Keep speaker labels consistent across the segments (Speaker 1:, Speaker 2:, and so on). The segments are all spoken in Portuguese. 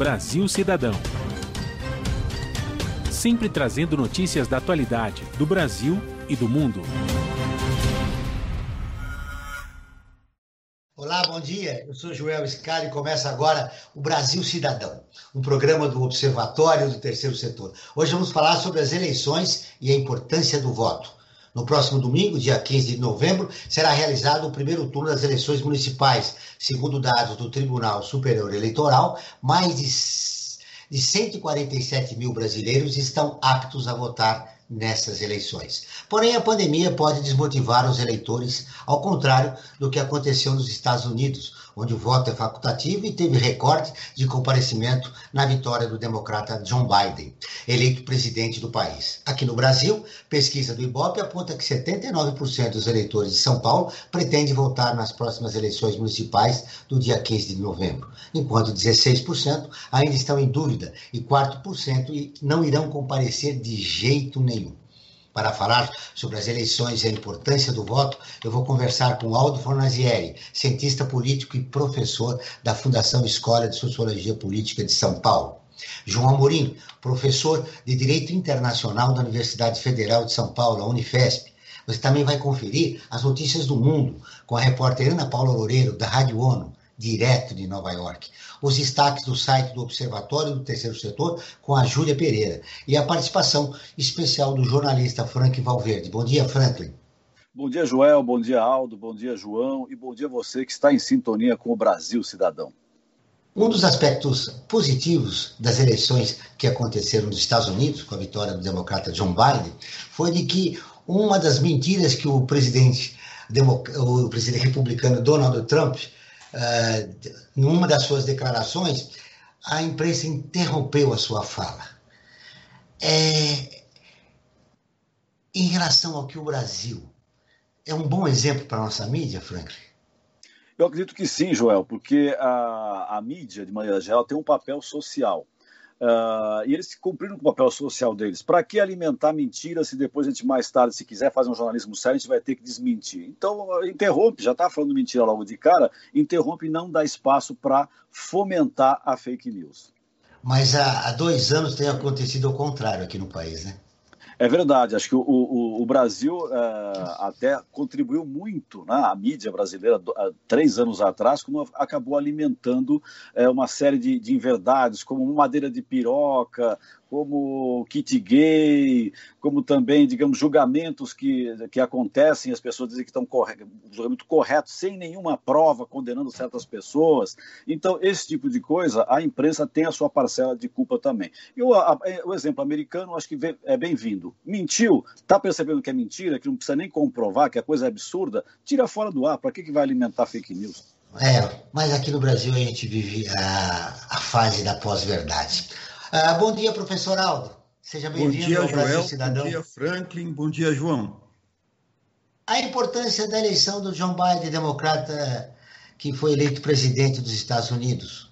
Speaker 1: Brasil Cidadão. Sempre trazendo notícias da atualidade do Brasil e do mundo.
Speaker 2: Olá, bom dia. Eu sou Joel Scali e começa agora o Brasil Cidadão, um programa do Observatório do Terceiro Setor. Hoje vamos falar sobre as eleições e a importância do voto. No próximo domingo, dia 15 de novembro, será realizado o primeiro turno das eleições municipais. Segundo dados do Tribunal Superior Eleitoral, mais de 147 mil brasileiros estão aptos a votar nessas eleições. Porém, a pandemia pode desmotivar os eleitores, ao contrário do que aconteceu nos Estados Unidos, onde o voto é facultativo e teve recorde de comparecimento na vitória do democrata John Biden, eleito presidente do país. Aqui no Brasil, pesquisa do Ibope aponta que 79% dos eleitores de São Paulo pretendem votar nas próximas eleições municipais do dia 15 de novembro, enquanto 16% ainda estão em dúvida e 4% não irão comparecer de jeito nenhum. Para falar sobre as eleições e a importância do voto, eu vou conversar com Aldo Fornazieri, cientista político e professor da Fundação Escola de Sociologia Política de São Paulo. João Amorim, professor de Direito Internacional da Universidade Federal de São Paulo, a Unifesp. Você também vai conferir as notícias do mundo com a repórter Ana Paula Loureiro, da Rádio ONU, direto de Nova York. Os destaques do site do Observatório do Terceiro Setor com a Júlia Pereira e a participação especial do jornalista Frank Valverde. Bom dia, Franklin.
Speaker 3: Bom dia, Joel. Bom dia, Aldo. Bom dia, João. E bom dia a você que está em sintonia com o Brasil Cidadão.
Speaker 2: Um dos aspectos positivos das eleições que aconteceram nos Estados Unidos, com a vitória do democrata John Biden, foi de que uma das mentiras que o presidente republicano Donald Trump, numa das suas declarações, a imprensa interrompeu a sua fala. Em relação ao que o Brasil é um bom exemplo para a nossa mídia, Franklin?
Speaker 3: Eu acredito que sim, Joel, porque a mídia, de maneira geral, tem um papel social. E eles cumpriram com o papel social deles. Para que alimentar mentiras se depois a gente mais tarde, se quiser fazer um jornalismo sério, a gente vai ter que desmentir? Então, interrompe, já está falando mentira logo de cara, interrompe e não dá espaço para fomentar a fake news.
Speaker 2: Mas há 2 anos tem acontecido o contrário aqui no país, né?
Speaker 3: É verdade, acho que o Brasil até contribuiu muito, né, a mídia brasileira 3 anos atrás, quando acabou alimentando uma série de inverdades, como madeira de piroca, como kit gay, como também, digamos, julgamentos que acontecem, as pessoas dizem que estão um julgamento correto, sem nenhuma prova, condenando certas pessoas. Então, esse tipo de coisa, a imprensa tem a sua parcela de culpa também. E o exemplo americano, acho que é bem-vindo. Mentiu, está percebendo que é mentira, que não precisa nem comprovar, que a coisa é absurda, tira fora do ar. Para que vai alimentar fake news?
Speaker 2: Mas aqui no Brasil a gente vive a fase da pós-verdade. Bom dia, professor Aldo. Seja bem-vindo ao Brasil Cidadão.
Speaker 4: Bom dia, Franklin. Bom dia, João.
Speaker 2: A importância da eleição do John Biden, democrata que foi eleito presidente dos Estados Unidos.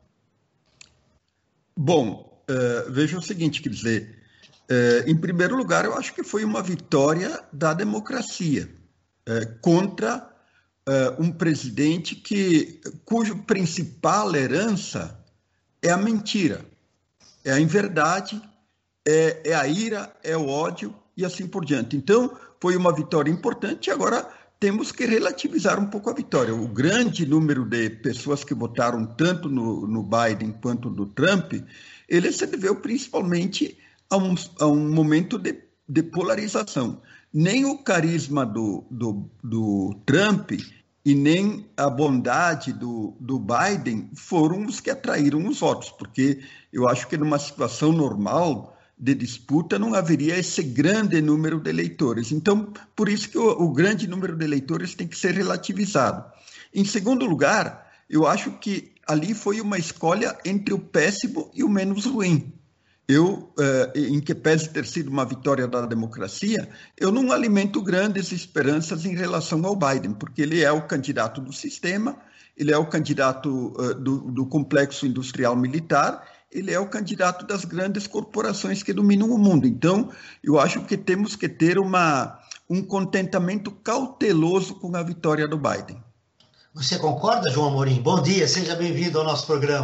Speaker 4: Bom, veja o seguinte, quer dizer, em primeiro lugar, eu acho que foi uma vitória da democracia contra um presidente cuja principal herança é a mentira. É a inverdade, é a ira, é o ódio e assim por diante. Então, foi uma vitória importante. Agora, temos que relativizar um pouco a vitória. O grande número de pessoas que votaram tanto no Biden quanto no Trump, ele se deveu principalmente a um momento de polarização. Nem o carisma do Trump e nem a bondade do Biden foram os que atraíram os votos, porque eu acho que numa situação normal de disputa não haveria esse grande número de eleitores. Então, por isso que o grande número de eleitores tem que ser relativizado. Em segundo lugar, eu acho que ali foi uma escolha entre o péssimo e o menos ruim. Em que pese ter sido uma vitória da democracia, eu não alimento grandes esperanças em relação ao Biden, porque ele é o candidato do sistema, ele é o candidato do complexo industrial militar, ele é o candidato das grandes corporações que dominam o mundo. Então, eu acho que temos que ter um contentamento cauteloso com a vitória do Biden.
Speaker 2: Você concorda, João Amorim? Bom dia, seja bem-vindo ao nosso programa.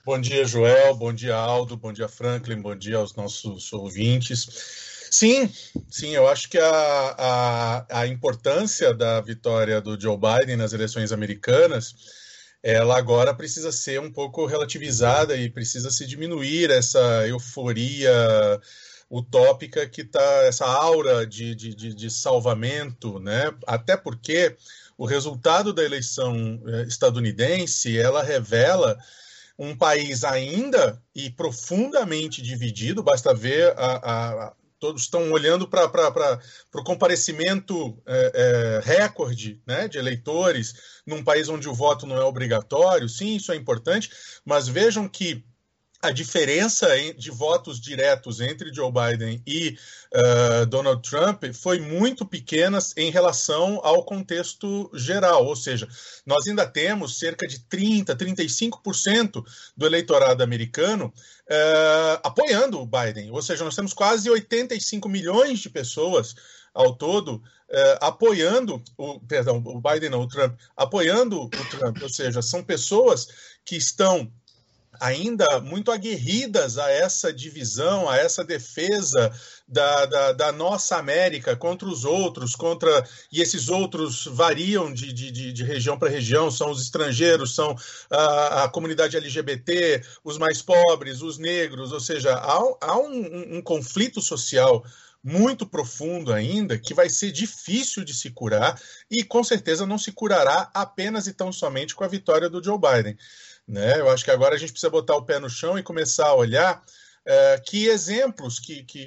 Speaker 5: Bom dia, Joel, bom dia, Aldo, bom dia, Franklin, bom dia aos nossos ouvintes. Sim, eu acho que a importância da vitória do Joe Biden nas eleições americanas, ela agora precisa ser um pouco relativizada e precisa se diminuir essa euforia utópica que está, essa aura de salvamento, né? Até porque o resultado da eleição estadunidense, ela revela um país ainda e profundamente dividido. Basta ver, todos estão olhando para o comparecimento recorde, né, de eleitores num país onde o voto não é obrigatório. Sim, isso é importante, mas vejam que a diferença de votos diretos entre Joe Biden e Donald Trump foi muito pequena em relação ao contexto geral, ou seja, nós ainda temos cerca de 35% do eleitorado americano apoiando o Biden, ou seja, nós temos quase 85 milhões de pessoas ao todo apoiando o Biden não, o Trump, apoiando o Trump, ou seja, são pessoas que estão ainda muito aguerridas a essa divisão, a essa defesa da nossa América contra os outros, e esses outros variam de região para região, são os estrangeiros, são a comunidade LGBT, os mais pobres, os negros, ou seja, há um conflito social muito profundo ainda, que vai ser difícil de se curar e com certeza não se curará apenas e tão somente com a vitória do Joe Biden. Né? Eu acho que agora a gente precisa botar o pé no chão e começar a olhar que exemplos,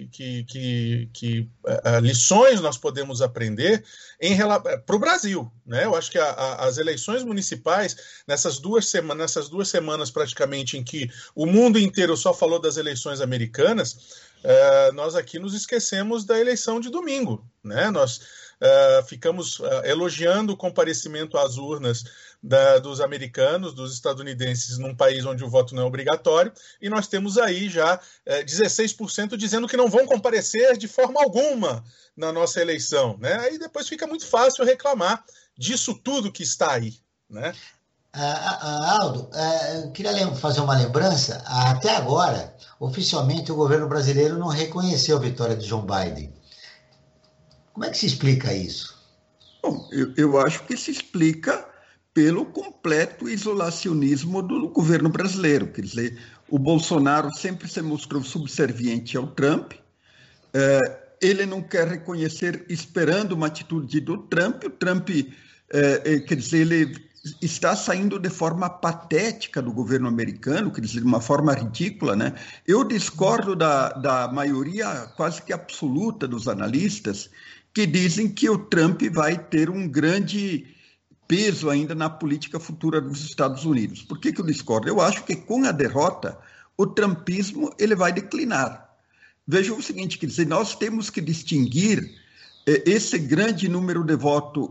Speaker 5: lições nós podemos aprender para o Brasil. Né? Eu acho que as eleições municipais, nessas duas semanas praticamente em que o mundo inteiro só falou das eleições americanas, nós aqui nos esquecemos da eleição de domingo. Né? Nós ficamos elogiando o comparecimento às urnas dos americanos, dos estadunidenses, num país onde o voto não é obrigatório, e nós temos aí já 16% dizendo que não vão comparecer de forma alguma na nossa eleição. Né? Aí depois fica muito fácil reclamar disso tudo que está aí. Né?
Speaker 2: Aldo, eu queria fazer uma lembrança. Até agora, oficialmente, o governo brasileiro não reconheceu a vitória de Joe Biden. Como é que se explica isso?
Speaker 4: Bom, eu acho que se explica pelo completo isolacionismo do governo brasileiro. Quer dizer, o Bolsonaro sempre se mostrou subserviente ao Trump, ele não quer reconhecer, esperando uma atitude do Trump. O Trump, quer dizer, ele está saindo de forma patética do governo americano, quer dizer, de uma forma ridícula, né? Eu discordo da maioria quase que absoluta dos analistas que dizem que o Trump vai ter um grande peso ainda na política futura dos Estados Unidos. Por que eu discordo? Eu acho que com a derrota, o trumpismo ele vai declinar. Veja o seguinte, quer dizer, nós temos que distinguir esse grande número de votos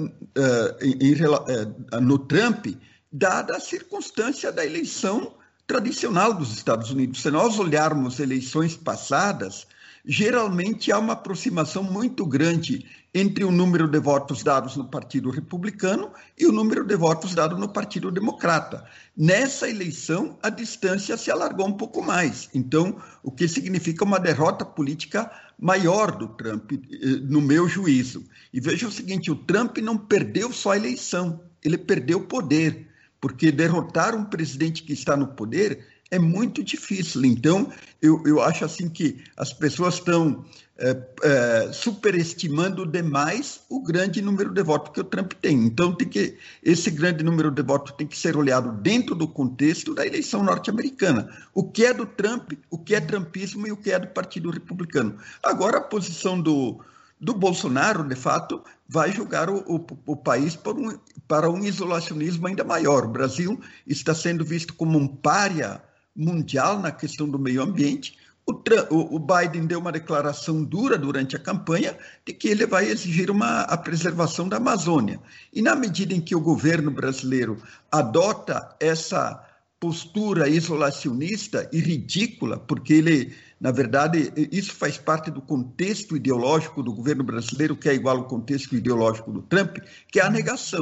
Speaker 4: no Trump, dada a circunstância da eleição tradicional dos Estados Unidos. Se nós olharmos eleições passadas, geralmente há uma aproximação muito grande entre o número de votos dados no Partido Republicano e o número de votos dados no Partido Democrata. Nessa eleição, a distância se alargou um pouco mais. Então, o que significa uma derrota política maior do Trump, no meu juízo. E veja o seguinte, o Trump não perdeu só a eleição, ele perdeu o poder, porque derrotar um presidente que está no poder é muito difícil. Então, eu acho assim que as pessoas estão superestimando demais o grande número de votos que o Trump tem. Então, esse grande número de votos tem que ser olhado dentro do contexto da eleição norte-americana. O que é do Trump, o que é trumpismo e o que é do Partido Republicano. Agora, a posição do Bolsonaro, de fato, vai jogar o país para um isolacionismo ainda maior. O Brasil está sendo visto como um pária mundial na questão do meio ambiente. O Biden deu uma declaração dura durante a campanha de que ele vai exigir a preservação da Amazônia. E na medida em que o governo brasileiro adota essa postura isolacionista e ridícula, porque ele, na verdade, isso faz parte do contexto ideológico do governo brasileiro, que é igual ao contexto ideológico do Trump, que é a negação.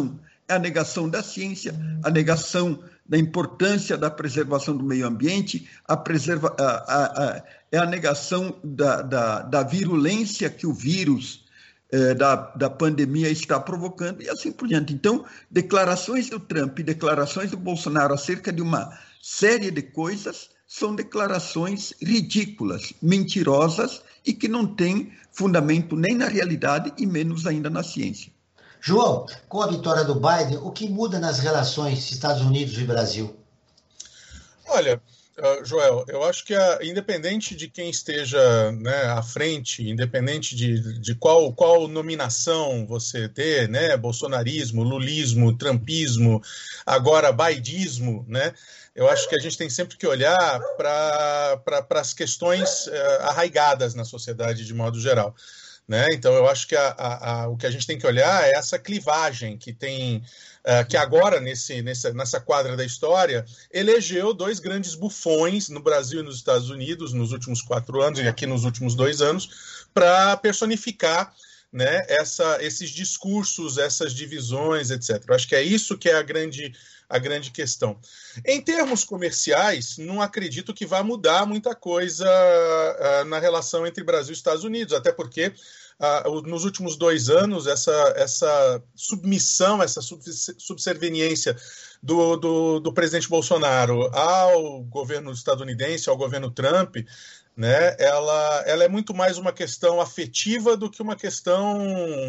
Speaker 4: é a negação da ciência, a negação da importância da preservação do meio ambiente, é a negação da virulência que o vírus da pandemia está provocando e assim por diante. Então, declarações do Trump e declarações do Bolsonaro acerca de uma série de coisas são declarações ridículas, mentirosas e que não têm fundamento nem na realidade e menos ainda na ciência.
Speaker 2: João, com a vitória do Biden, o que muda nas relações Estados Unidos e Brasil?
Speaker 5: Olha, Joel, eu acho que independente de quem esteja, né, à frente, independente de qual nominação você ter, né, bolsonarismo, lulismo, trumpismo, agora bidismo, né, eu acho que a gente tem sempre que olhar para as questões arraigadas na sociedade de modo geral. Né? Então, eu acho que o que a gente tem que olhar é essa clivagem que tem, que agora, nessa quadra da história, elegeu dois grandes bufões no Brasil e nos Estados Unidos nos últimos 4 anos e aqui nos últimos 2 anos, para personificar, né, esses discursos, essas divisões, etc. Eu acho que é isso que é a grande questão. Em termos comerciais, não acredito que vá mudar muita coisa na relação entre Brasil e Estados Unidos, até porque nos últimos 2 anos, essa submissão, essa subserviência do presidente Bolsonaro ao governo estadunidense, ao governo Trump, né, ela é muito mais uma questão afetiva do que uma questão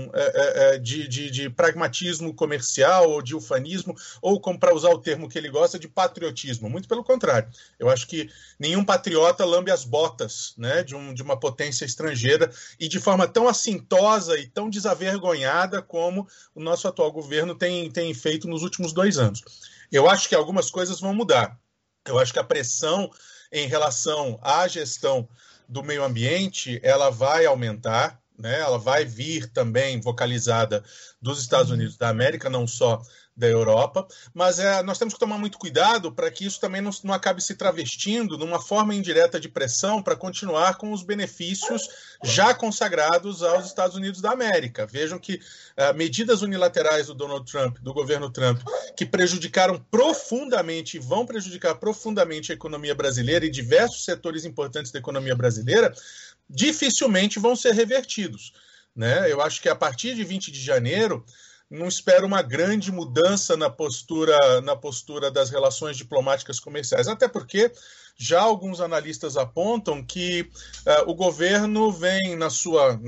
Speaker 5: de pragmatismo comercial ou de ufanismo, ou, como para usar o termo que ele gosta, de patriotismo. Muito pelo contrário. Eu acho que nenhum patriota lambe as botas, né, de uma potência estrangeira e de forma tão assintosa e tão desavergonhada como o nosso atual governo tem feito nos últimos 2 anos. Eu acho que algumas coisas vão mudar. Eu acho que a pressão em relação à gestão do meio ambiente, ela vai aumentar, né? Ela vai vir também vocalizada dos Estados Unidos da América, não só da Europa, mas nós temos que tomar muito cuidado para que isso também não acabe se travestindo numa forma indireta de pressão para continuar com os benefícios já consagrados aos Estados Unidos da América. Vejam que medidas unilaterais do Donald Trump, do governo Trump, que prejudicaram profundamente e vão prejudicar profundamente a economia brasileira e diversos setores importantes da economia brasileira, dificilmente vão ser revertidos, né? Eu acho que a partir de 20 de janeiro, não espero uma grande mudança na postura das relações diplomáticas comerciais, até porque já alguns analistas apontam que o governo vem na sua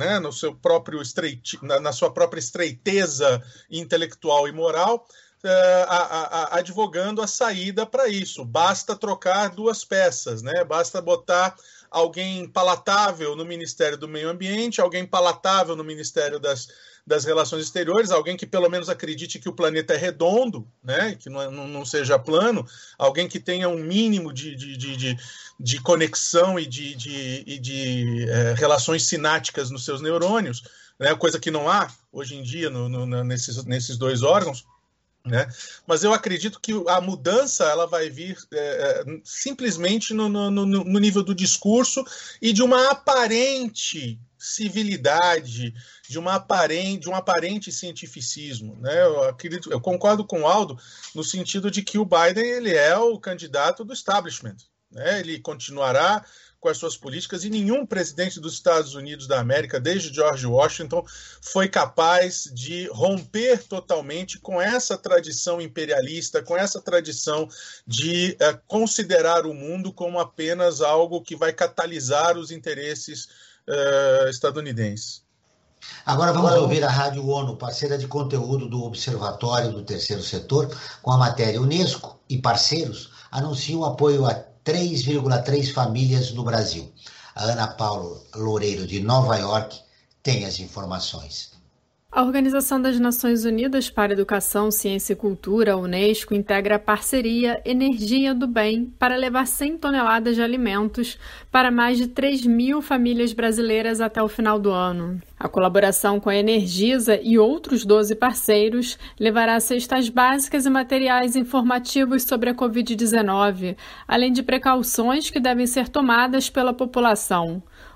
Speaker 5: própria estreiteza intelectual e moral, advogando a saída para isso. Basta trocar 2 peças, né? Basta botar alguém palatável no Ministério do Meio Ambiente, alguém palatável no Ministério das Relações Exteriores, alguém que pelo menos acredite que o planeta é redondo, né? Que não seja plano, alguém que tenha um mínimo de conexão e de relações sinápticas nos seus neurônios, né? Coisa que não há hoje em dia nesses 2 órgãos. Né? Mas eu acredito que a mudança ela vai vir simplesmente no nível do discurso e de uma aparente civilidade, de um aparente cientificismo, né? Eu concordo com o Aldo no sentido de que o Biden ele é o candidato do establishment, né? Ele continuará com as suas políticas e nenhum presidente dos Estados Unidos da América, desde George Washington, foi capaz de romper totalmente com essa tradição imperialista, com essa tradição de considerar o mundo como apenas algo que vai catalisar os interesses estadunidenses.
Speaker 2: Agora vamos ouvir a Rádio ONU, parceira de conteúdo do Observatório do Terceiro Setor, com a matéria Unesco e parceiros anunciam apoio a 3,3 famílias no Brasil. A Ana Paula Loureiro, de Nova York, tem as informações.
Speaker 6: A Organização das Nações Unidas para a Educação, Ciência e Cultura, a Unesco, integra a parceria Energia do Bem para levar 100 toneladas de alimentos para mais de 3.000 famílias brasileiras até o final do ano. A colaboração com a Energisa e outros 12 parceiros levará cestas básicas e materiais informativos sobre a Covid-19, além de precauções que devem ser tomadas pela população.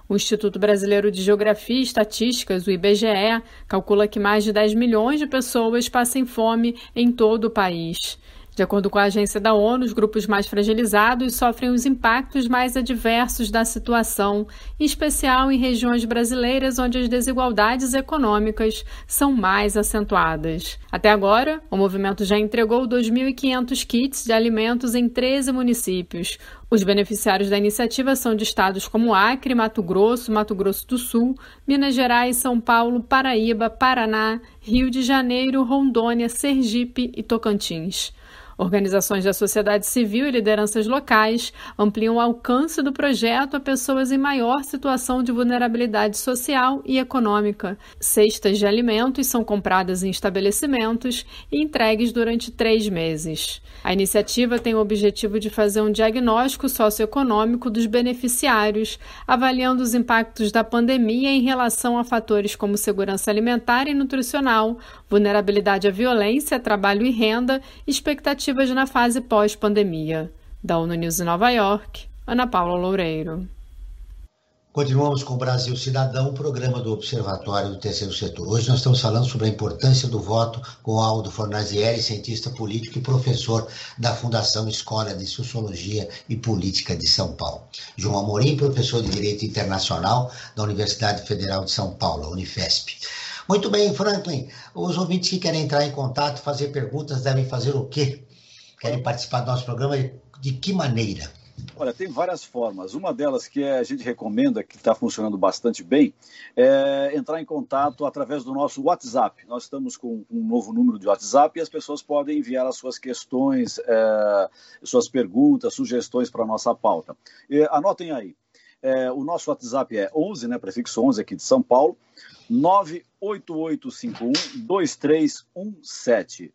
Speaker 6: O Instituto Brasileiro de Geografia e Estatísticas, o IBGE, calcula que mais de 10 milhões de pessoas passem fome em todo o país. De acordo com a agência da ONU, os grupos mais fragilizados sofrem os impactos mais adversos da situação, em especial em regiões brasileiras onde as desigualdades econômicas são mais acentuadas. Até agora, o movimento já entregou 2.500 kits de alimentos em 13 municípios. Os beneficiários da iniciativa são de estados como Acre, Mato Grosso do Sul, Minas Gerais, São Paulo, Paraíba, Paraná, Rio de Janeiro, Rondônia, Sergipe e Tocantins. Organizações da sociedade civil e lideranças locais ampliam o alcance do projeto a pessoas em maior situação de vulnerabilidade social e econômica. Cestas de alimentos são compradas em estabelecimentos e entregues durante 3 meses. A iniciativa tem o objetivo de fazer um diagnóstico socioeconômico dos beneficiários, avaliando os impactos da pandemia em relação a fatores como segurança alimentar e nutricional, vulnerabilidade à violência, trabalho e renda, expectativas na fase pós-pandemia. Da ONU News em Nova York, Ana Paula Loureiro.
Speaker 2: Continuamos com o Brasil Cidadão, programa do Observatório do Terceiro Setor. Hoje nós estamos falando sobre a importância do voto com Aldo Fornazieri, cientista político e professor da Fundação Escola de Sociologia e Política de São Paulo. João Amorim, professor de Direito Internacional da Universidade Federal de São Paulo, a Unifesp. Muito bem, Franklin. Os ouvintes que querem entrar em contato, fazer perguntas, devem fazer o quê? Querem participar do nosso programa de que maneira?
Speaker 3: Olha, tem várias formas. Uma delas que a gente recomenda, que está funcionando bastante bem, é entrar em contato através do nosso WhatsApp. Nós estamos com um novo número de WhatsApp e as pessoas podem enviar as suas questões, suas perguntas, sugestões para a nossa pauta. Anotem aí. O nosso WhatsApp é 11, prefixo 11 aqui de São Paulo, 98851-2317.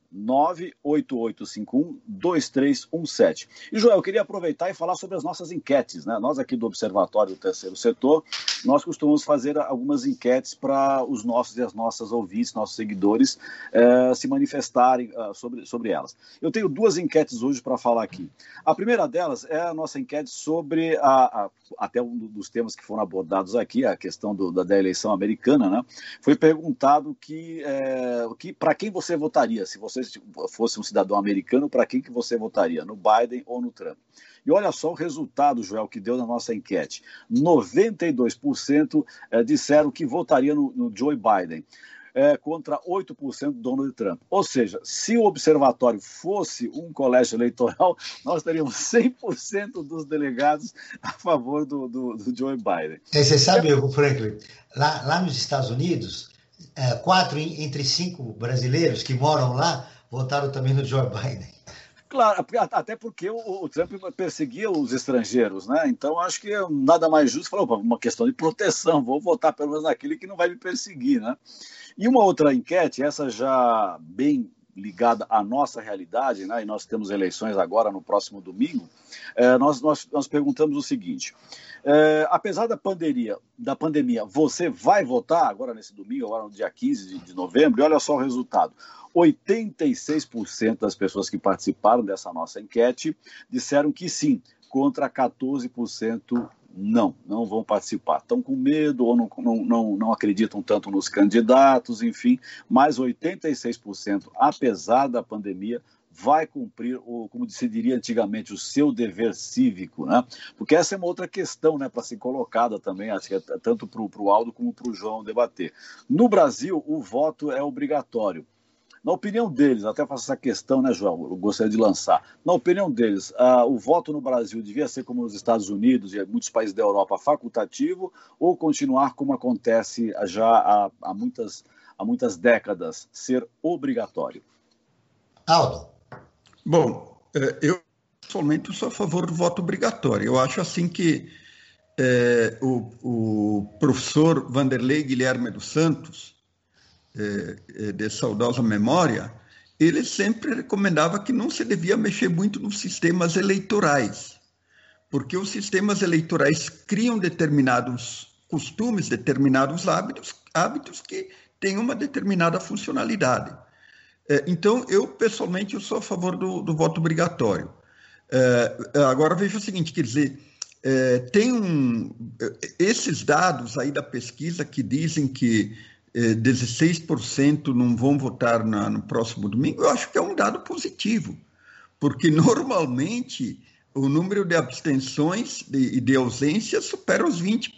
Speaker 3: 98851-2317. E, Joel, eu queria aproveitar e falar sobre as nossas enquetes, né? Nós aqui do Observatório do Terceiro Setor, nós costumamos fazer algumas enquetes para os nossos e as nossas ouvintes, nossos seguidores, se manifestarem sobre elas. Eu tenho 2 enquetes hoje para falar aqui. A primeira delas é a nossa enquete sobre até um dos temas que foram abordados aqui, a questão da eleição americana, né? Foi perguntado que para quem você votaria, se você fosse um cidadão americano, para quem que você votaria, no Biden ou no Trump? E olha só o resultado, Joel, que deu na nossa enquete. 92% disseram que votaria no Joe Biden, contra 8% do Donald Trump. Ou seja, se o observatório fosse um colégio eleitoral, nós teríamos 100% dos delegados a favor do Joe Biden.
Speaker 2: Você sabe, Franklin, lá nos Estados Unidos, 4 entre 5 brasileiros que moram lá votaram também no Joe Biden.
Speaker 3: Claro, até porque o Trump perseguia os estrangeiros, né? Então acho que nada mais justo, falou, uma questão de proteção, vou votar pelo menos naquele que não vai me perseguir, né? E uma outra enquete, essa já bem ligada à nossa realidade, né? E nós temos eleições agora no próximo domingo, nós perguntamos o seguinte: apesar da pandemia, você vai votar agora nesse domingo, agora no dia 15 de novembro? E olha só o resultado. 86% das pessoas que participaram dessa nossa enquete disseram que sim, contra 14% não vão participar. Estão com medo ou não acreditam tanto nos candidatos, enfim, mas 86%, apesar da pandemia, vai cumprir, como se diria antigamente, o seu dever cívico, né? Porque essa é uma outra questão, né, para ser colocada também, acho que tanto para o Aldo como para o João debater. No Brasil, o voto é obrigatório. Na opinião deles, até faço essa questão, né, João, eu gostaria de lançar. Na opinião deles, o voto no Brasil devia ser como nos Estados Unidos e muitos países da Europa, facultativo, ou continuar como acontece já há muitas décadas, ser obrigatório?
Speaker 2: Aldo.
Speaker 4: Bom, eu pessoalmente sou a favor do voto obrigatório. Eu acho assim que o professor Vanderlei Guilherme dos Santos, de saudosa memória, ele sempre recomendava que não se devia mexer muito nos sistemas eleitorais, porque os sistemas eleitorais criam determinados costumes, determinados hábitos que têm uma determinada funcionalidade. Então, eu pessoalmente sou a favor do voto obrigatório. Agora, veja o seguinte, quer dizer, esses dados aí da pesquisa que dizem que 16% não vão votar no próximo domingo, eu acho que é um dado positivo, porque normalmente o número de abstenções e de ausências supera os 20%,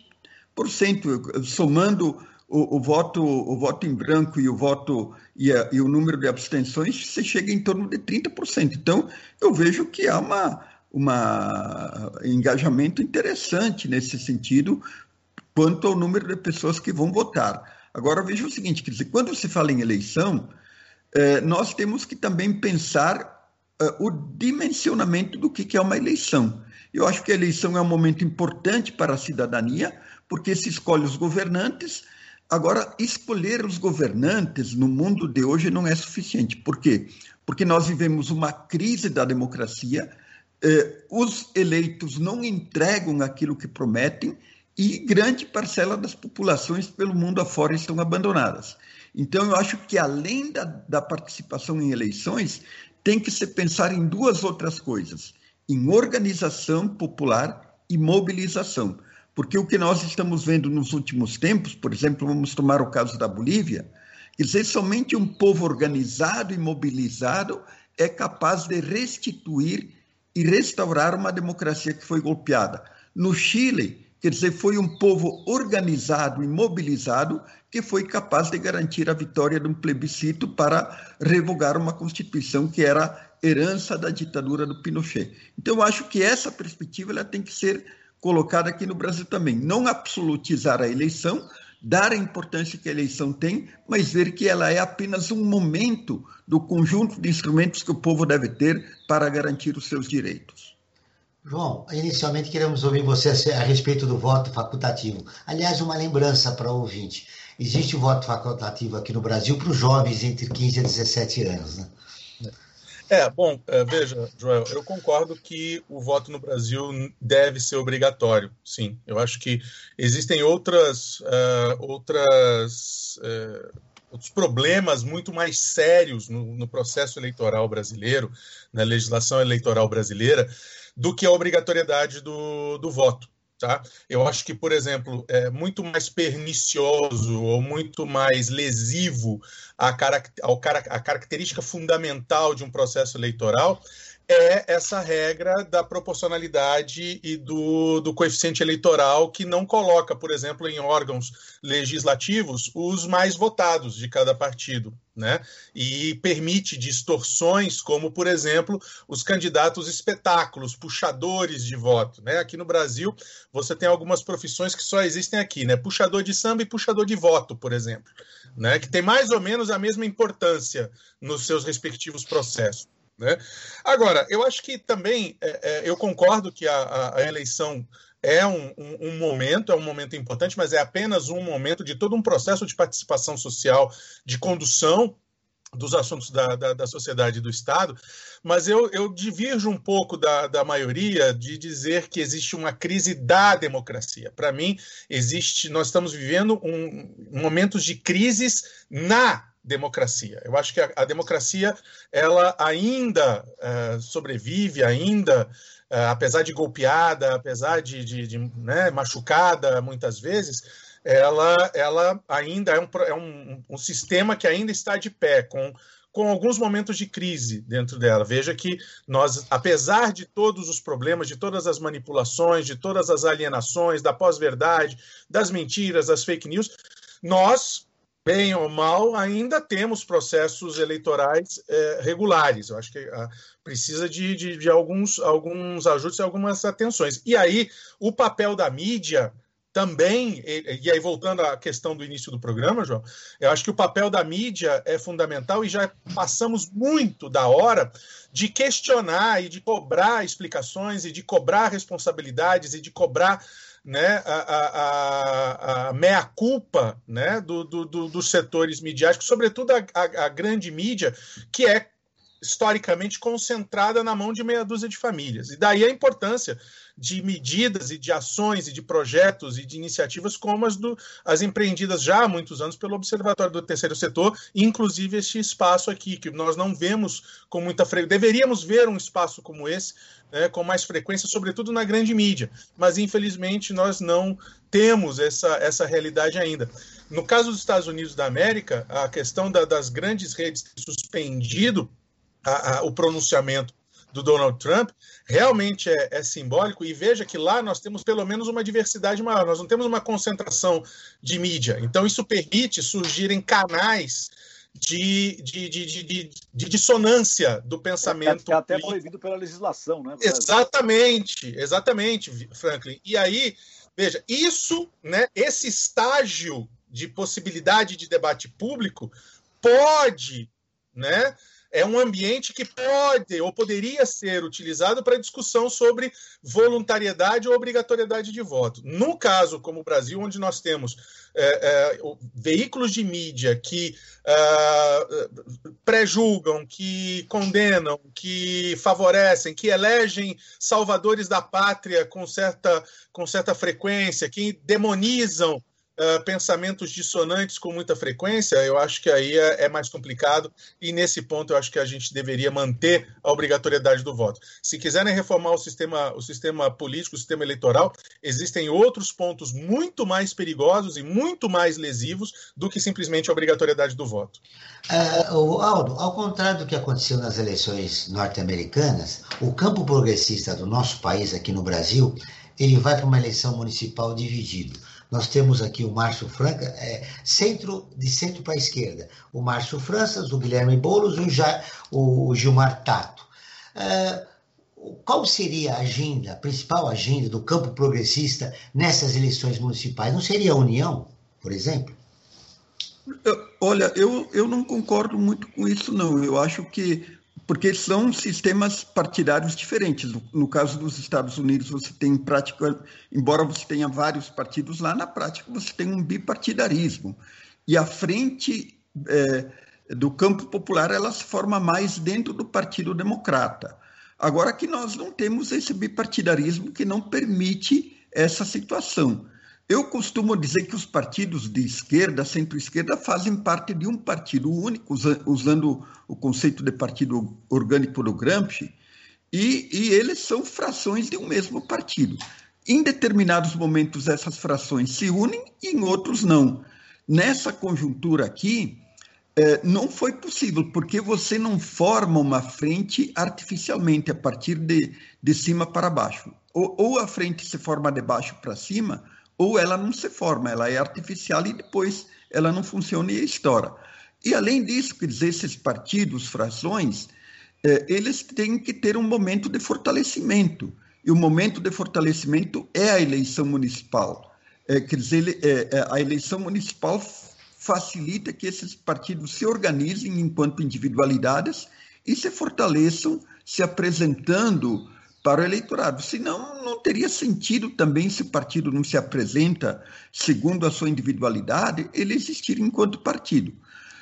Speaker 4: somando o voto em branco e o número de abstenções, você chega em torno de 30%. Então, eu vejo que há um engajamento interessante nesse sentido quanto ao número de pessoas que vão votar. Agora, veja o seguinte, quer dizer, quando se fala em eleição, nós temos que também pensar o dimensionamento do que é uma eleição. Eu acho que a eleição é um momento importante para a cidadania, porque se escolhe os governantes. Agora, escolher os governantes no mundo de hoje não é suficiente. Por quê? Porque nós vivemos uma crise da democracia, os eleitos não entregam aquilo que prometem e grande parcela das populações pelo mundo afora estão abandonadas. Então, eu acho que além da participação em eleições, tem que se pensar em duas outras coisas, em organização popular e mobilização. Porque o que nós estamos vendo nos últimos tempos, por exemplo, vamos tomar o caso da Bolívia, quer dizer, somente um povo organizado e mobilizado é capaz de restituir e restaurar uma democracia que foi golpeada. No Chile, quer dizer, foi um povo organizado e mobilizado que foi capaz de garantir a vitória de um plebiscito para revogar uma Constituição que era herança da ditadura do Pinochet. Então, eu acho que essa perspectiva ela tem que ser colocada aqui no Brasil também. Não absolutizar a eleição, dar a importância que a eleição tem, mas ver que ela é apenas um momento do conjunto de instrumentos que o povo deve ter para garantir os seus direitos.
Speaker 2: João, inicialmente queremos ouvir você a respeito do voto facultativo. Aliás, uma lembrança para o ouvinte. Existe o voto facultativo aqui no Brasil para os jovens entre 15 e 17 anos, né?
Speaker 5: Veja, Joel, eu concordo que o voto no Brasil deve ser obrigatório, sim. Eu acho que existem outros problemas muito mais sérios no processo eleitoral brasileiro, na legislação eleitoral brasileira, do que a obrigatoriedade do voto. Tá? Eu acho que, por exemplo, é muito mais pernicioso ou muito mais lesivo a característica fundamental de um processo eleitoral é essa regra da proporcionalidade e do coeficiente eleitoral que não coloca, por exemplo, em órgãos legislativos os mais votados de cada partido, né? E permite distorções como, por exemplo, os candidatos espetáculos, puxadores de voto, né? Aqui no Brasil, você tem algumas profissões que só existem aqui, né? Puxador de samba e puxador de voto, por exemplo, né? Que tem mais ou menos a mesma importância nos seus respectivos processos. Né? Agora, eu acho que também, eu concordo que a eleição é um momento importante, mas é apenas um momento de todo um processo de participação social, de condução dos assuntos da sociedade e do Estado, mas eu divirjo um pouco da maioria de dizer que existe uma crise da democracia. Para mim, nós estamos vivendo momentos de crises na democracia. Eu acho que a democracia ela ainda sobrevive, apesar de golpeada, apesar de machucada muitas vezes, ela ainda é um sistema que ainda está de pé, com alguns momentos de crise dentro dela. Veja que nós, apesar de todos os problemas, de todas as manipulações, de todas as alienações, da pós-verdade, das mentiras, das fake news, nós, bem ou mal, ainda temos processos eleitorais regulares. Eu acho que precisa de alguns ajustes e algumas atenções. E aí, o papel da mídia também, e aí voltando à questão do início do programa, João, eu acho que o papel da mídia é fundamental e já passamos muito da hora de questionar e de cobrar explicações e de cobrar responsabilidades e de cobrar, né, a meia-culpa, né, dos setores midiáticos, sobretudo a grande mídia, que é historicamente concentrada na mão de meia dúzia de famílias. E daí a importância de medidas e de ações e de projetos e de iniciativas como as empreendidas já há muitos anos pelo Observatório do Terceiro Setor, inclusive este espaço aqui, que nós não vemos com muita frequência. Deveríamos ver um espaço como esse, né, com mais frequência, sobretudo na grande mídia, mas infelizmente nós não temos essa realidade ainda. No caso dos Estados Unidos da América, a questão das grandes redes ter suspendido o pronunciamento do Donald Trump realmente é simbólico, e veja que lá nós temos pelo menos uma diversidade maior, nós não temos uma concentração de mídia, então isso permite surgirem canais de dissonância do pensamento.
Speaker 3: Que é até proibido pela legislação, né?
Speaker 5: Exatamente, Franklin. E aí, veja, isso, né, esse estágio de possibilidade de debate público pode, né, é um ambiente que pode ou poderia ser utilizado para discussão sobre voluntariedade ou obrigatoriedade de voto. No caso como o Brasil, onde nós temos veículos de mídia que pré-julgam, que condenam, que favorecem, que elegem salvadores da pátria com certa frequência, que demonizam pensamentos dissonantes com muita frequência, eu acho que aí é mais complicado, e nesse ponto eu acho que a gente deveria manter a obrigatoriedade do voto. Se quiserem reformar o sistema político, o sistema eleitoral, existem outros pontos muito mais perigosos e muito mais lesivos do que simplesmente a obrigatoriedade do voto.
Speaker 2: Aldo, ao contrário do que aconteceu nas eleições norte-americanas, o campo progressista do nosso país, aqui no Brasil, ele vai para uma eleição municipal dividido. Nós temos aqui o Márcio França, de centro para a esquerda. O Márcio França, o Guilherme Boulos e o Gilmar Tato. Qual seria a principal agenda do campo progressista nessas eleições municipais? Não seria a união, por exemplo?
Speaker 4: Olha, eu não concordo muito com isso, não. Eu acho que porque são sistemas partidários diferentes. No caso dos Estados Unidos, você tem prática, embora você tenha vários partidos lá, na prática você tem um bipartidarismo. E a frente do campo popular, ela se forma mais dentro do Partido Democrata. Agora que nós não temos esse bipartidarismo que não permite essa situação. Eu costumo dizer que os partidos de esquerda, centro-esquerda, fazem parte de um partido único, usando o conceito de partido orgânico do Gramsci, e eles são frações de um mesmo partido. Em determinados momentos, essas frações se unem e em outros não. Nessa conjuntura aqui, não foi possível, porque você não forma uma frente artificialmente, a partir de cima para baixo. Ou a frente se forma de baixo para cima, ou ela não se forma, ela é artificial e depois ela não funciona e estoura. E, além disso, quer dizer, esses partidos, frações, eles têm que ter um momento de fortalecimento. E o momento de fortalecimento é a eleição municipal. Quer dizer, a eleição municipal facilita que esses partidos se organizem enquanto individualidades e se fortaleçam, se apresentando para o eleitorado. Senão, não teria sentido também, se o partido não se apresenta segundo a sua individualidade, ele existir enquanto partido.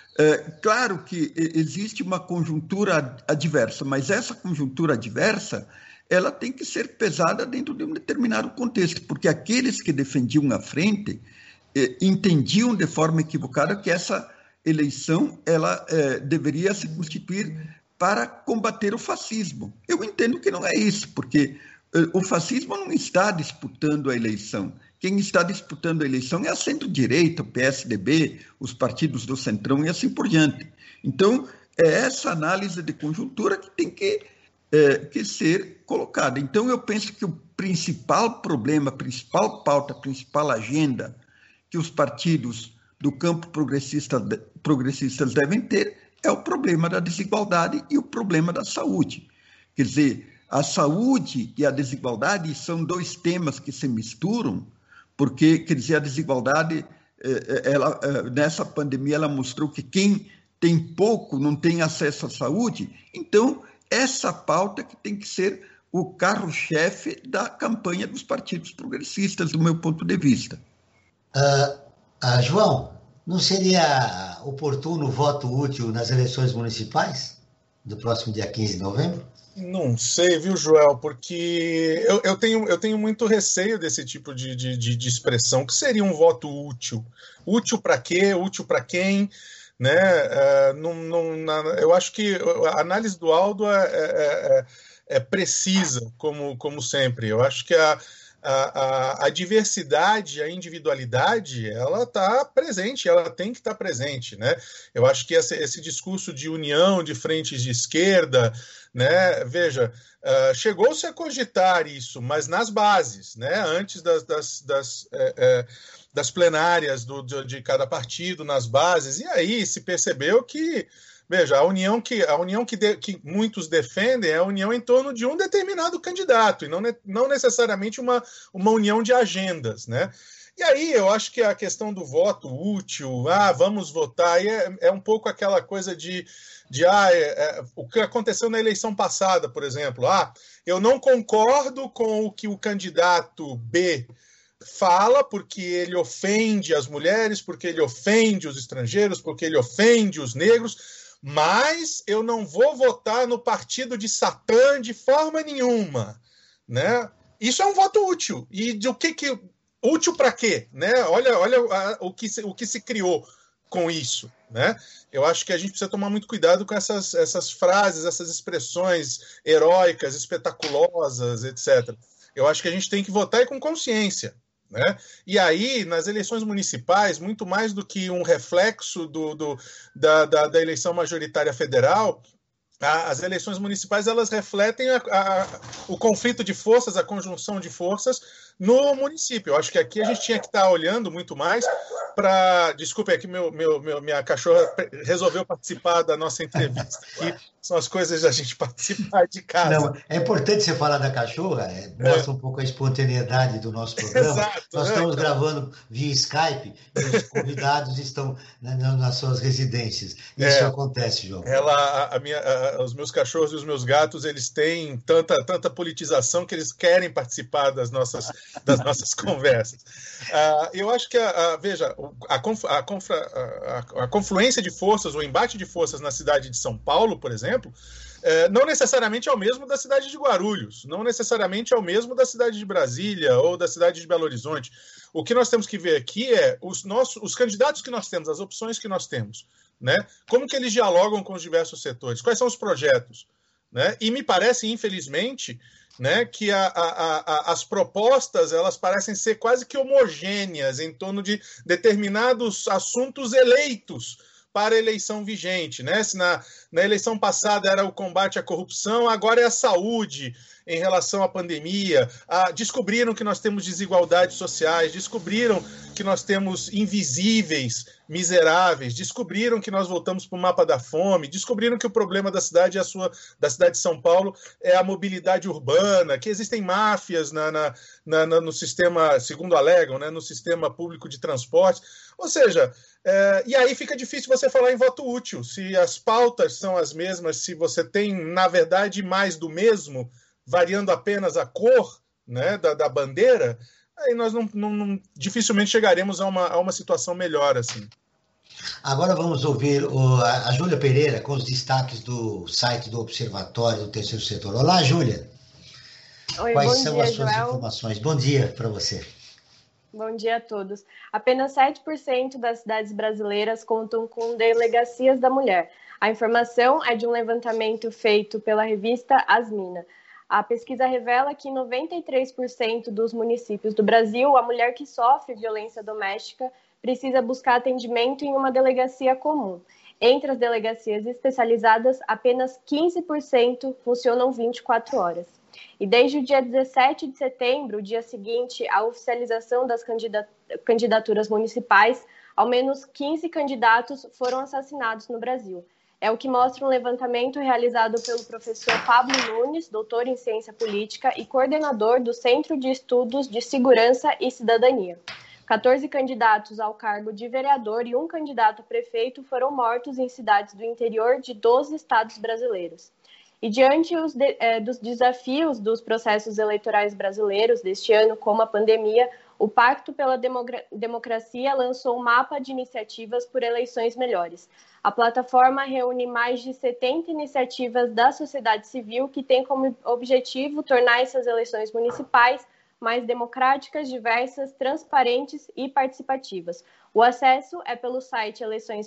Speaker 4: Claro que existe uma conjuntura adversa, mas essa conjuntura adversa, ela tem que ser pesada dentro de um determinado contexto, porque aqueles que defendiam a frente entendiam de forma equivocada que essa eleição ela deveria se constituir para combater o fascismo. Eu entendo que não é isso, porque o fascismo não está disputando a eleição. Quem está disputando a eleição é a centro-direita, o PSDB, os partidos do Centrão e assim por diante. Então, é essa análise de conjuntura que tem que ser colocada. Então, eu penso que o principal problema, a principal pauta, a principal agenda que os partidos do campo progressistas devem ter é o problema da desigualdade e o problema da saúde. Quer dizer, a saúde e a desigualdade são dois temas que se misturam, porque, quer dizer, a desigualdade, nessa pandemia, ela mostrou que quem tem pouco não tem acesso à saúde. Então, essa pauta que tem que ser o carro-chefe da campanha dos partidos progressistas, do meu ponto de vista.
Speaker 2: João, não seria oportuno o voto útil nas eleições municipais? do próximo dia 15 de novembro?
Speaker 5: Não sei, viu, Joel, porque eu tenho muito receio desse tipo de expressão, que seria um voto útil. Útil para quê? Útil para quem? Né? Eu acho que a análise do Aldo é precisa, como sempre. Eu acho que a diversidade, a individualidade, ela está presente, ela tem que estar presente, né? Eu acho que esse discurso de união de frentes de esquerda, né? Veja, chegou-se a cogitar isso, mas nas bases, né? Antes das plenárias de cada partido, nas bases, e aí se percebeu que, veja, a união que muitos defendem é a união em torno de um determinado candidato, e não necessariamente uma união de agendas, né? E aí eu acho que a questão do voto útil, vamos votar, aí é um pouco aquela coisa o que aconteceu na eleição passada, por exemplo. Eu não concordo com o que o candidato B fala, porque ele ofende as mulheres, porque ele ofende os estrangeiros, porque ele ofende os negros, mas eu não vou votar no partido de Satã de forma nenhuma, né? Isso é um voto útil. E de útil para quê? Né? Olha o que se criou com isso, né? Eu acho que a gente precisa tomar muito cuidado com essas frases, essas expressões heróicas, espetaculosas, etc. Eu acho que a gente tem que votar com consciência, né? E aí, nas eleições municipais, muito mais do que um reflexo da eleição majoritária federal, as eleições municipais elas refletem o conflito de forças, a conjunção de forças no município. Eu acho que aqui a gente tinha que estar olhando muito mais para... Desculpe, é que minha cachorra resolveu participar da nossa entrevista aqui. São as coisas da gente participar de casa.
Speaker 2: Não, é importante você falar da cachorra, mostra um pouco a espontaneidade do nosso programa. Exato, nós estamos gravando via Skype e os convidados estão nas suas residências. Isso acontece, João.
Speaker 5: Os meus cachorros e os meus gatos, eles têm tanta politização que eles querem participar das nossas conversas. Eu acho que, veja, a confluência de forças, o embate de forças na cidade de São Paulo, por exemplo, não necessariamente é o mesmo da cidade de Guarulhos, não necessariamente é o mesmo da cidade de Brasília ou da cidade de Belo Horizonte. O que nós temos que ver aqui é os candidatos que nós temos, as opções que nós temos, né? Como que eles dialogam com os diversos setores, quais são os projetos, né? E me parece, infelizmente, né, que as propostas elas parecem ser quase que homogêneas em torno de determinados assuntos eleitos para a eleição vigente, né? Se na eleição passada era o combate à corrupção, agora é a saúde em relação à pandemia. Descobriram que nós temos desigualdades sociais, descobriram que nós temos invisíveis, miseráveis, descobriram que nós voltamos para o mapa da fome, descobriram que o problema da cidade de São Paulo é a mobilidade urbana, que existem máfias no sistema, segundo alegam, né, no sistema público de transporte. Ou seja, e aí fica difícil você falar em voto útil. Se as pautas são as mesmas, se você tem, na verdade, mais do mesmo, variando apenas a cor, né, da bandeira, aí nós dificilmente chegaremos a uma situação melhor assim.
Speaker 2: Agora vamos ouvir a Júlia Pereira com os destaques do site do Observatório do Terceiro Setor. Olá, Júlia.
Speaker 7: Oi,
Speaker 2: quais são as suas
Speaker 7: Joel.
Speaker 2: Informações? Bom dia para você.
Speaker 7: Bom dia a todos. Apenas 7% das cidades brasileiras contam com delegacias da mulher. A informação é de um levantamento feito pela revista Asmina. A pesquisa revela que em 93% dos municípios do Brasil, a mulher que sofre violência doméstica precisa buscar atendimento em uma delegacia comum. Entre as delegacias especializadas, apenas 15% funcionam 24 horas. E desde o dia 17 de setembro, o dia seguinte à oficialização das candidaturas municipais, ao menos 15 candidatos foram assassinados no Brasil. É o que mostra um levantamento realizado pelo professor Pablo Nunes, doutor em ciência política e coordenador do Centro de Estudos de Segurança e Cidadania. 14 candidatos ao cargo de vereador e um candidato a prefeito foram mortos em cidades do interior de 12 estados brasileiros. E diante dos desafios dos processos eleitorais brasileiros deste ano, como a pandemia, O Pacto pela Democracia lançou um mapa de iniciativas por eleições melhores. A plataforma reúne mais de 70 iniciativas da sociedade civil que tem como objetivo tornar essas eleições municipais mais democráticas, diversas, transparentes e participativas. O acesso é pelo site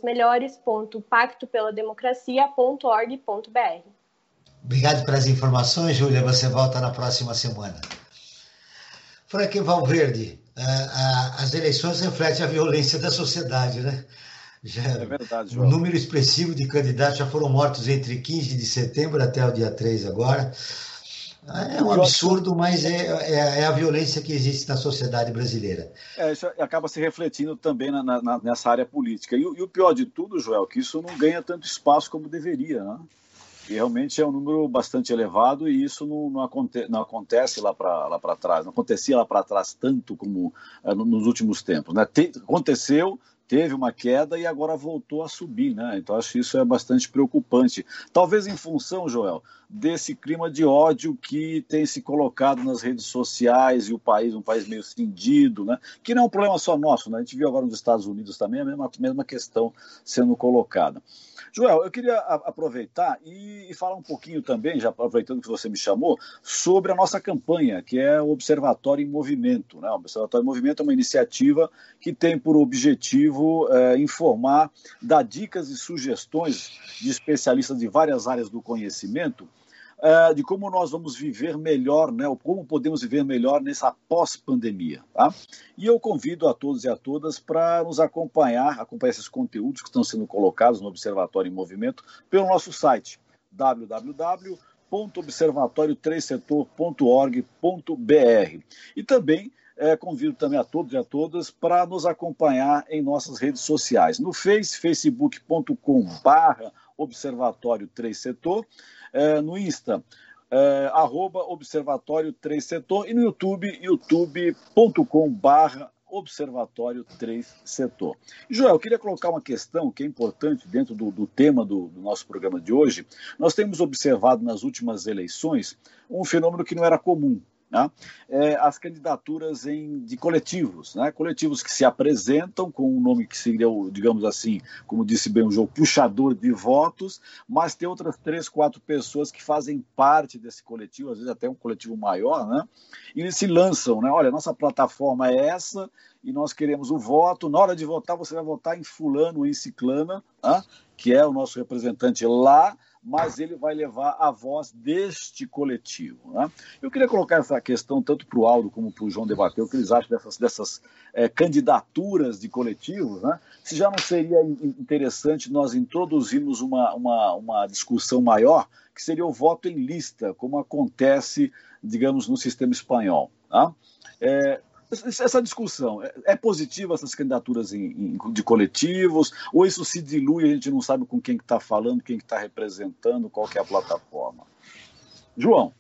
Speaker 7: eleiçõesmelhores.pactopelademocracia.org.br.
Speaker 2: Obrigado pelas informações, Júlia. Você volta na próxima semana. Frank Valverde, as eleições refletem a violência da sociedade, né?
Speaker 3: É verdade, João.
Speaker 2: Um número expressivo de candidatos já foram mortos entre 15 de setembro até o dia 3 agora. É um absurdo, mas é a violência que existe na sociedade brasileira.
Speaker 3: Isso acaba se refletindo também nessa área política. E o pior de tudo, Joel, que isso não ganha tanto espaço como deveria, né? E realmente é um número bastante elevado e isso não acontece lá para trás, não acontecia lá para trás tanto como nos últimos tempos, né? Aconteceu, teve uma queda e agora voltou a subir, né? Então acho que isso é bastante preocupante. Talvez em função, Joel, desse clima de ódio que tem se colocado nas redes sociais e um país meio cindido, né? Que não é um problema só nosso, né? A gente viu agora nos Estados Unidos também a mesma questão sendo colocada. Joel, eu queria aproveitar e falar um pouquinho também, já aproveitando que você me chamou, sobre a nossa campanha, que é o Observatório em Movimento, né? O Observatório em Movimento é uma iniciativa que tem por objetivo informar, dar dicas e sugestões de especialistas de várias áreas do conhecimento, de como nós vamos viver melhor, né? Ou como podemos viver melhor nessa pós-pandemia, tá? E eu convido a todos e a todas para nos acompanhar esses conteúdos que estão sendo colocados no Observatório em Movimento pelo nosso site www.observatório3setor.org.br e também convido também a todos e a todas para nos acompanhar em nossas redes sociais, no facebook.com/Observatório 3 Setor, no Insta, @Observatório 3 Setor e no YouTube, youtube.com/Observatório 3 Setor. Joel, eu queria colocar uma questão que é importante dentro do tema do nosso programa de hoje. Nós temos observado nas últimas eleições um fenômeno que não era comum, né? As candidaturas de coletivos, né? Coletivos que se apresentam com um nome que seria, digamos assim, como disse bem o jogo, puxador de votos, mas tem outras 3, 4 pessoas que fazem parte desse coletivo, às vezes até um coletivo maior, né? E eles se lançam, né? Olha, nossa plataforma é essa e nós queremos o voto. Na hora de votar, você vai votar em fulano ou em ciclana, né? Que é o nosso representante lá, mas ele vai levar a voz deste coletivo, né? Eu queria colocar essa questão tanto para o Aldo como para o João debater, o que eles acham dessas candidaturas de coletivos, né? Se já não seria interessante nós introduzirmos uma discussão maior, que seria o voto em lista, como acontece, digamos, no sistema espanhol, tá? Essa discussão, é positiva essas candidaturas de coletivos, ou isso se dilui, a gente não sabe com quem está falando, quem está representando, qual que é a plataforma? João.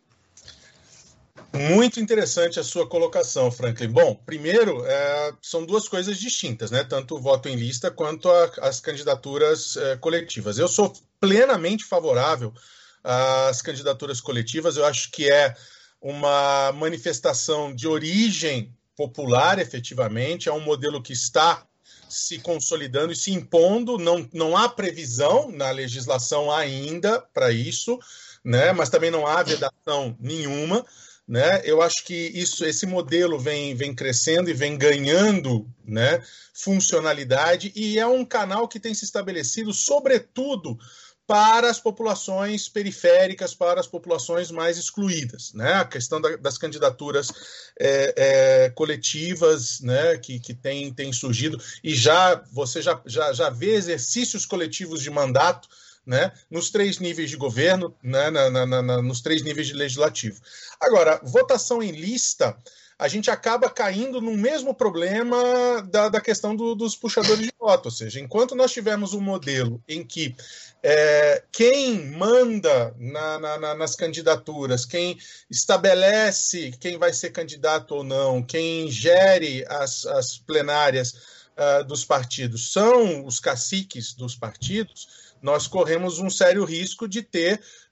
Speaker 5: Muito interessante a sua colocação, Franklin. Bom, primeiro, são duas coisas distintas, né? Tanto o voto em lista quanto as candidaturas coletivas. Eu sou plenamente favorável às candidaturas coletivas, eu acho que é uma manifestação de origem popular, efetivamente, é um modelo que está se consolidando e se impondo, não há previsão na legislação ainda para isso, né? Mas também não há vedação nenhuma, né? Eu acho que esse modelo vem crescendo e vem ganhando, né, funcionalidade, e é um canal que tem se estabelecido, sobretudo, para as populações periféricas, para as populações mais excluídas, né? A questão das candidaturas coletivas, né, que tem surgido, e você já vê exercícios coletivos de mandato, né, nos 3 níveis de governo, né, nos 3 níveis de legislativo. Agora, votação em lista, a gente acaba caindo no mesmo problema da questão dos puxadores de voto, ou seja, enquanto nós tivermos um modelo em que quem manda nas candidaturas, quem estabelece quem vai ser candidato ou não, quem gere as plenárias dos partidos são os caciques dos partidos, nós corremos um sério risco de ter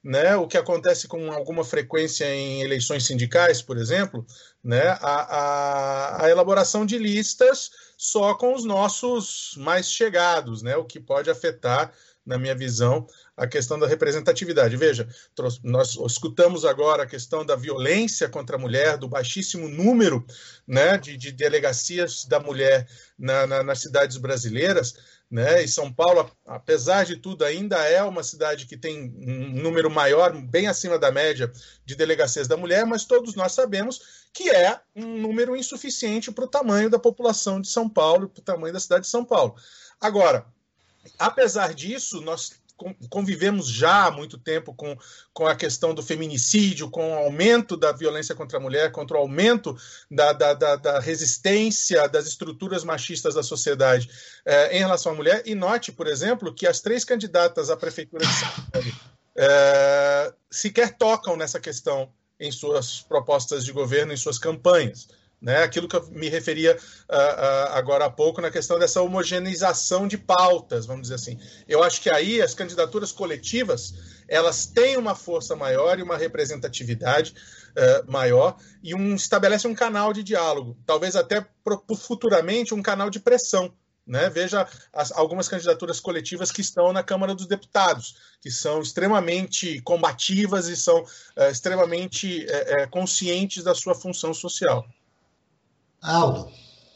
Speaker 5: né, o que acontece com alguma frequência em eleições sindicais, por exemplo, né, a elaboração de listas só com os nossos mais chegados, né, o que pode afetar, na minha visão, a questão da representatividade. Veja, nós escutamos agora a questão da violência contra a mulher, do baixíssimo número, né, de delegacias da mulher nas cidades brasileiras, né, e São Paulo, apesar de tudo, ainda é uma cidade que tem um número maior, bem acima da média, de delegacias da mulher, mas todos nós sabemos que é um número insuficiente para o tamanho da população de São Paulo, para o tamanho da cidade de São Paulo. Agora, apesar disso, nós convivemos já há muito tempo com a questão do feminicídio, com o aumento da violência contra a mulher, contra o aumento da resistência das estruturas machistas da sociedade em relação à mulher. E note, por exemplo, que as 3 candidatas à prefeitura de São Paulo sequer tocam nessa questão em suas propostas de governo, em suas campanhas. Né, aquilo que eu me referia agora há pouco na questão dessa homogeneização de pautas, vamos dizer assim. Eu acho que aí as candidaturas coletivas, elas têm uma força maior e uma representatividade maior e estabelece um canal de diálogo, talvez até futuramente um canal de pressão. Né? Veja algumas candidaturas coletivas que estão na Câmara dos Deputados, que são extremamente combativas e são extremamente conscientes da sua função social.
Speaker 2: Aldo.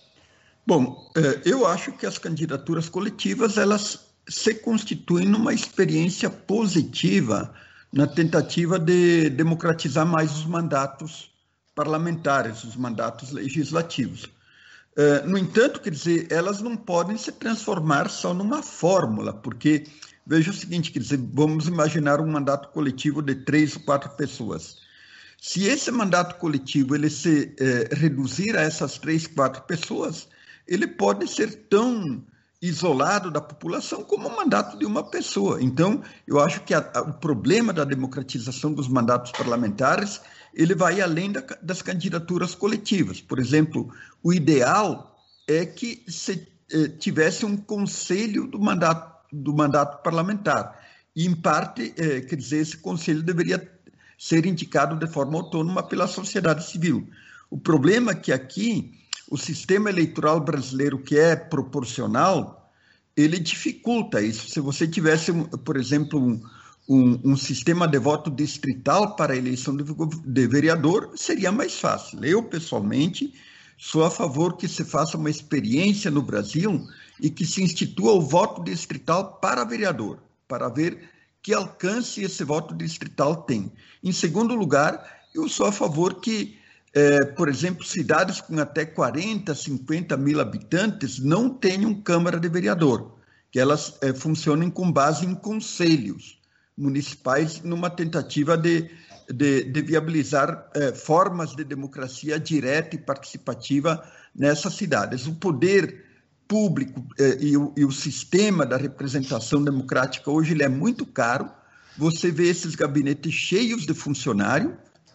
Speaker 4: Bom, eu acho que as candidaturas coletivas, elas se constituem numa experiência positiva na tentativa de democratizar mais os mandatos parlamentares, os mandatos legislativos. No entanto, quer dizer, elas não podem se transformar só numa fórmula, porque, veja o seguinte, quer dizer, vamos imaginar um mandato coletivo de 3 ou 4 pessoas. Se esse mandato coletivo ele se reduzir a essas 3, 4 pessoas, ele pode ser tão isolado da população como o mandato de uma pessoa. Então, eu acho que o problema da democratização dos mandatos parlamentares, ele vai além das candidaturas coletivas. Por exemplo, o ideal é que se tivesse um conselho do mandato parlamentar. E, em parte, quer dizer, esse conselho deveria ser indicado de forma autônoma pela sociedade civil. O problema é que aqui o sistema eleitoral brasileiro, que é proporcional, ele dificulta isso. Se você tivesse, por exemplo, um sistema de voto distrital para a eleição de vereador, seria mais fácil. Eu, pessoalmente, sou a favor que se faça uma experiência no Brasil e que se institua o voto distrital para vereador, para ver que alcance esse voto distrital tem. Em segundo lugar, eu sou a favor que, por exemplo, cidades com até 40, 50 mil habitantes não tenham Câmara de Vereador, que elas funcionem com base em conselhos municipais numa tentativa de viabilizar formas de democracia direta e participativa nessas cidades. O poder público e o sistema da representação democrática hoje ele é muito caro. Você vê esses gabinetes cheios de funcionários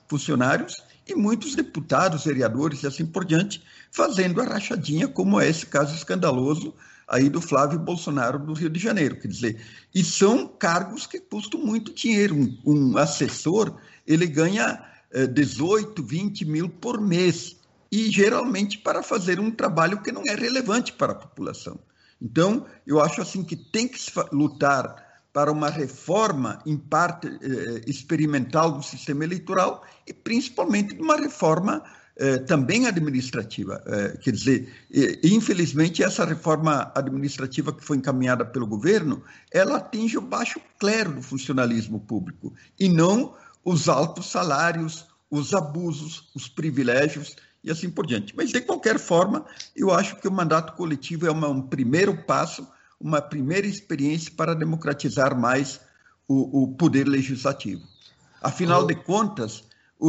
Speaker 4: e muitos deputados, vereadores e assim por diante, fazendo a rachadinha, como é esse caso escandaloso aí do Flávio Bolsonaro do Rio de Janeiro. Quer dizer, e são cargos que custam muito dinheiro. Um assessor, ele ganha 18, 20 mil por mês. E geralmente para fazer um trabalho que não é relevante para a população. Então, eu acho assim que tem que se lutar para uma reforma, em parte experimental do sistema eleitoral e principalmente uma reforma também administrativa. Quer dizer, infelizmente, essa reforma administrativa que foi encaminhada pelo governo, ela atinge o baixo clero do funcionalismo público e não os altos salários, os abusos, os privilégios e assim por diante. Mas, de qualquer forma, eu acho que o mandato coletivo é um primeiro passo, uma primeira experiência para democratizar mais o poder legislativo. Afinal de contas,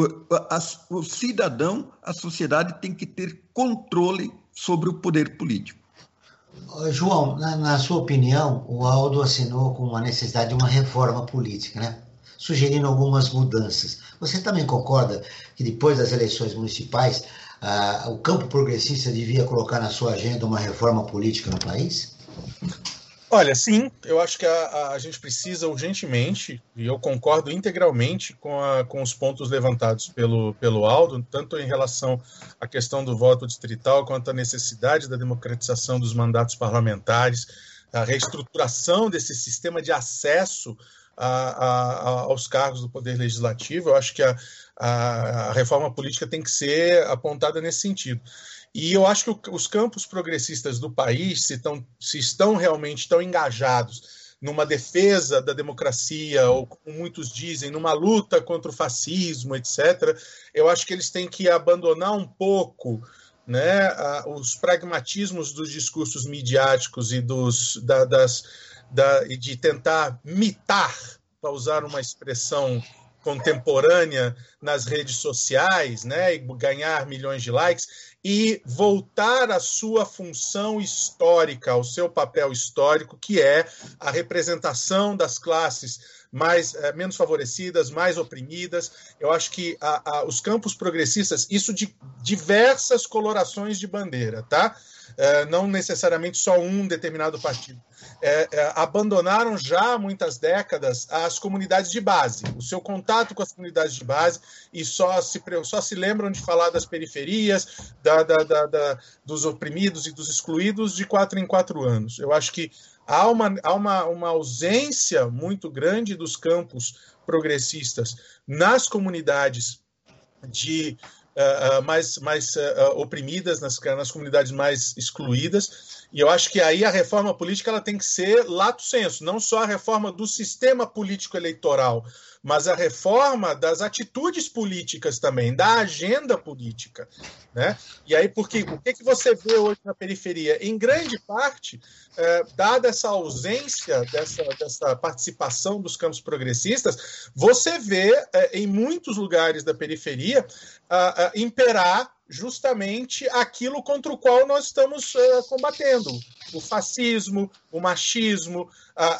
Speaker 4: o cidadão, a sociedade tem que ter controle sobre o poder político.
Speaker 2: João, na sua opinião, o Aldo assinou com a necessidade de uma reforma política, né? Sugerindo algumas mudanças. Você também concorda que depois das eleições municipais, o campo progressista devia colocar na sua agenda uma reforma política no país?
Speaker 5: Olha, sim, eu acho que a gente precisa urgentemente, e eu concordo integralmente com os pontos levantados pelo Aldo, tanto em relação à questão do voto distrital, quanto à necessidade da democratização dos mandatos parlamentares, a reestruturação desse sistema de acesso aos cargos do Poder Legislativo. Eu acho que a reforma política tem que ser apontada nesse sentido. E eu acho que os campos progressistas do país, se estão realmente tão engajados numa defesa da democracia, ou como muitos dizem, numa luta contra o fascismo, etc., eu acho que eles têm que abandonar um pouco, né, os pragmatismos dos discursos midiáticos e de tentar mitar, para usar uma expressão contemporânea, nas redes sociais, né, e ganhar milhões de likes, e voltar à sua função histórica, ao seu papel histórico, que é a representação das classes menos favorecidas, mais oprimidas. Eu acho que os campos progressistas, isso de diversas colorações de bandeira, tá? Não necessariamente só um determinado partido, abandonaram já há muitas décadas as comunidades de base, o seu contato com as comunidades de base, e só se lembram de falar das periferias, dos oprimidos e dos excluídos de 4 em 4 anos. Eu acho que há uma ausência muito grande dos campos progressistas nas comunidades mais oprimidas, nas comunidades mais excluídas, e eu acho que aí a reforma política ela tem que ser lato sensu, não só a reforma do sistema político eleitoral, mas a reforma das atitudes políticas também, da agenda política, né? E aí, porque o que você vê hoje na periferia? Em grande parte, dada essa ausência dessa participação dos campos progressistas, você vê em muitos lugares da periferia imperar justamente aquilo contra o qual nós estamos combatendo: o fascismo, o machismo,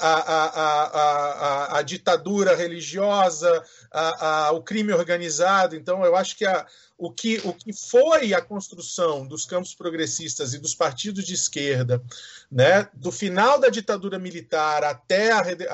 Speaker 5: a ditadura religiosa, o crime organizado. Então, eu acho que o que foi a construção dos campos progressistas e dos partidos de esquerda, né, do final da ditadura militar até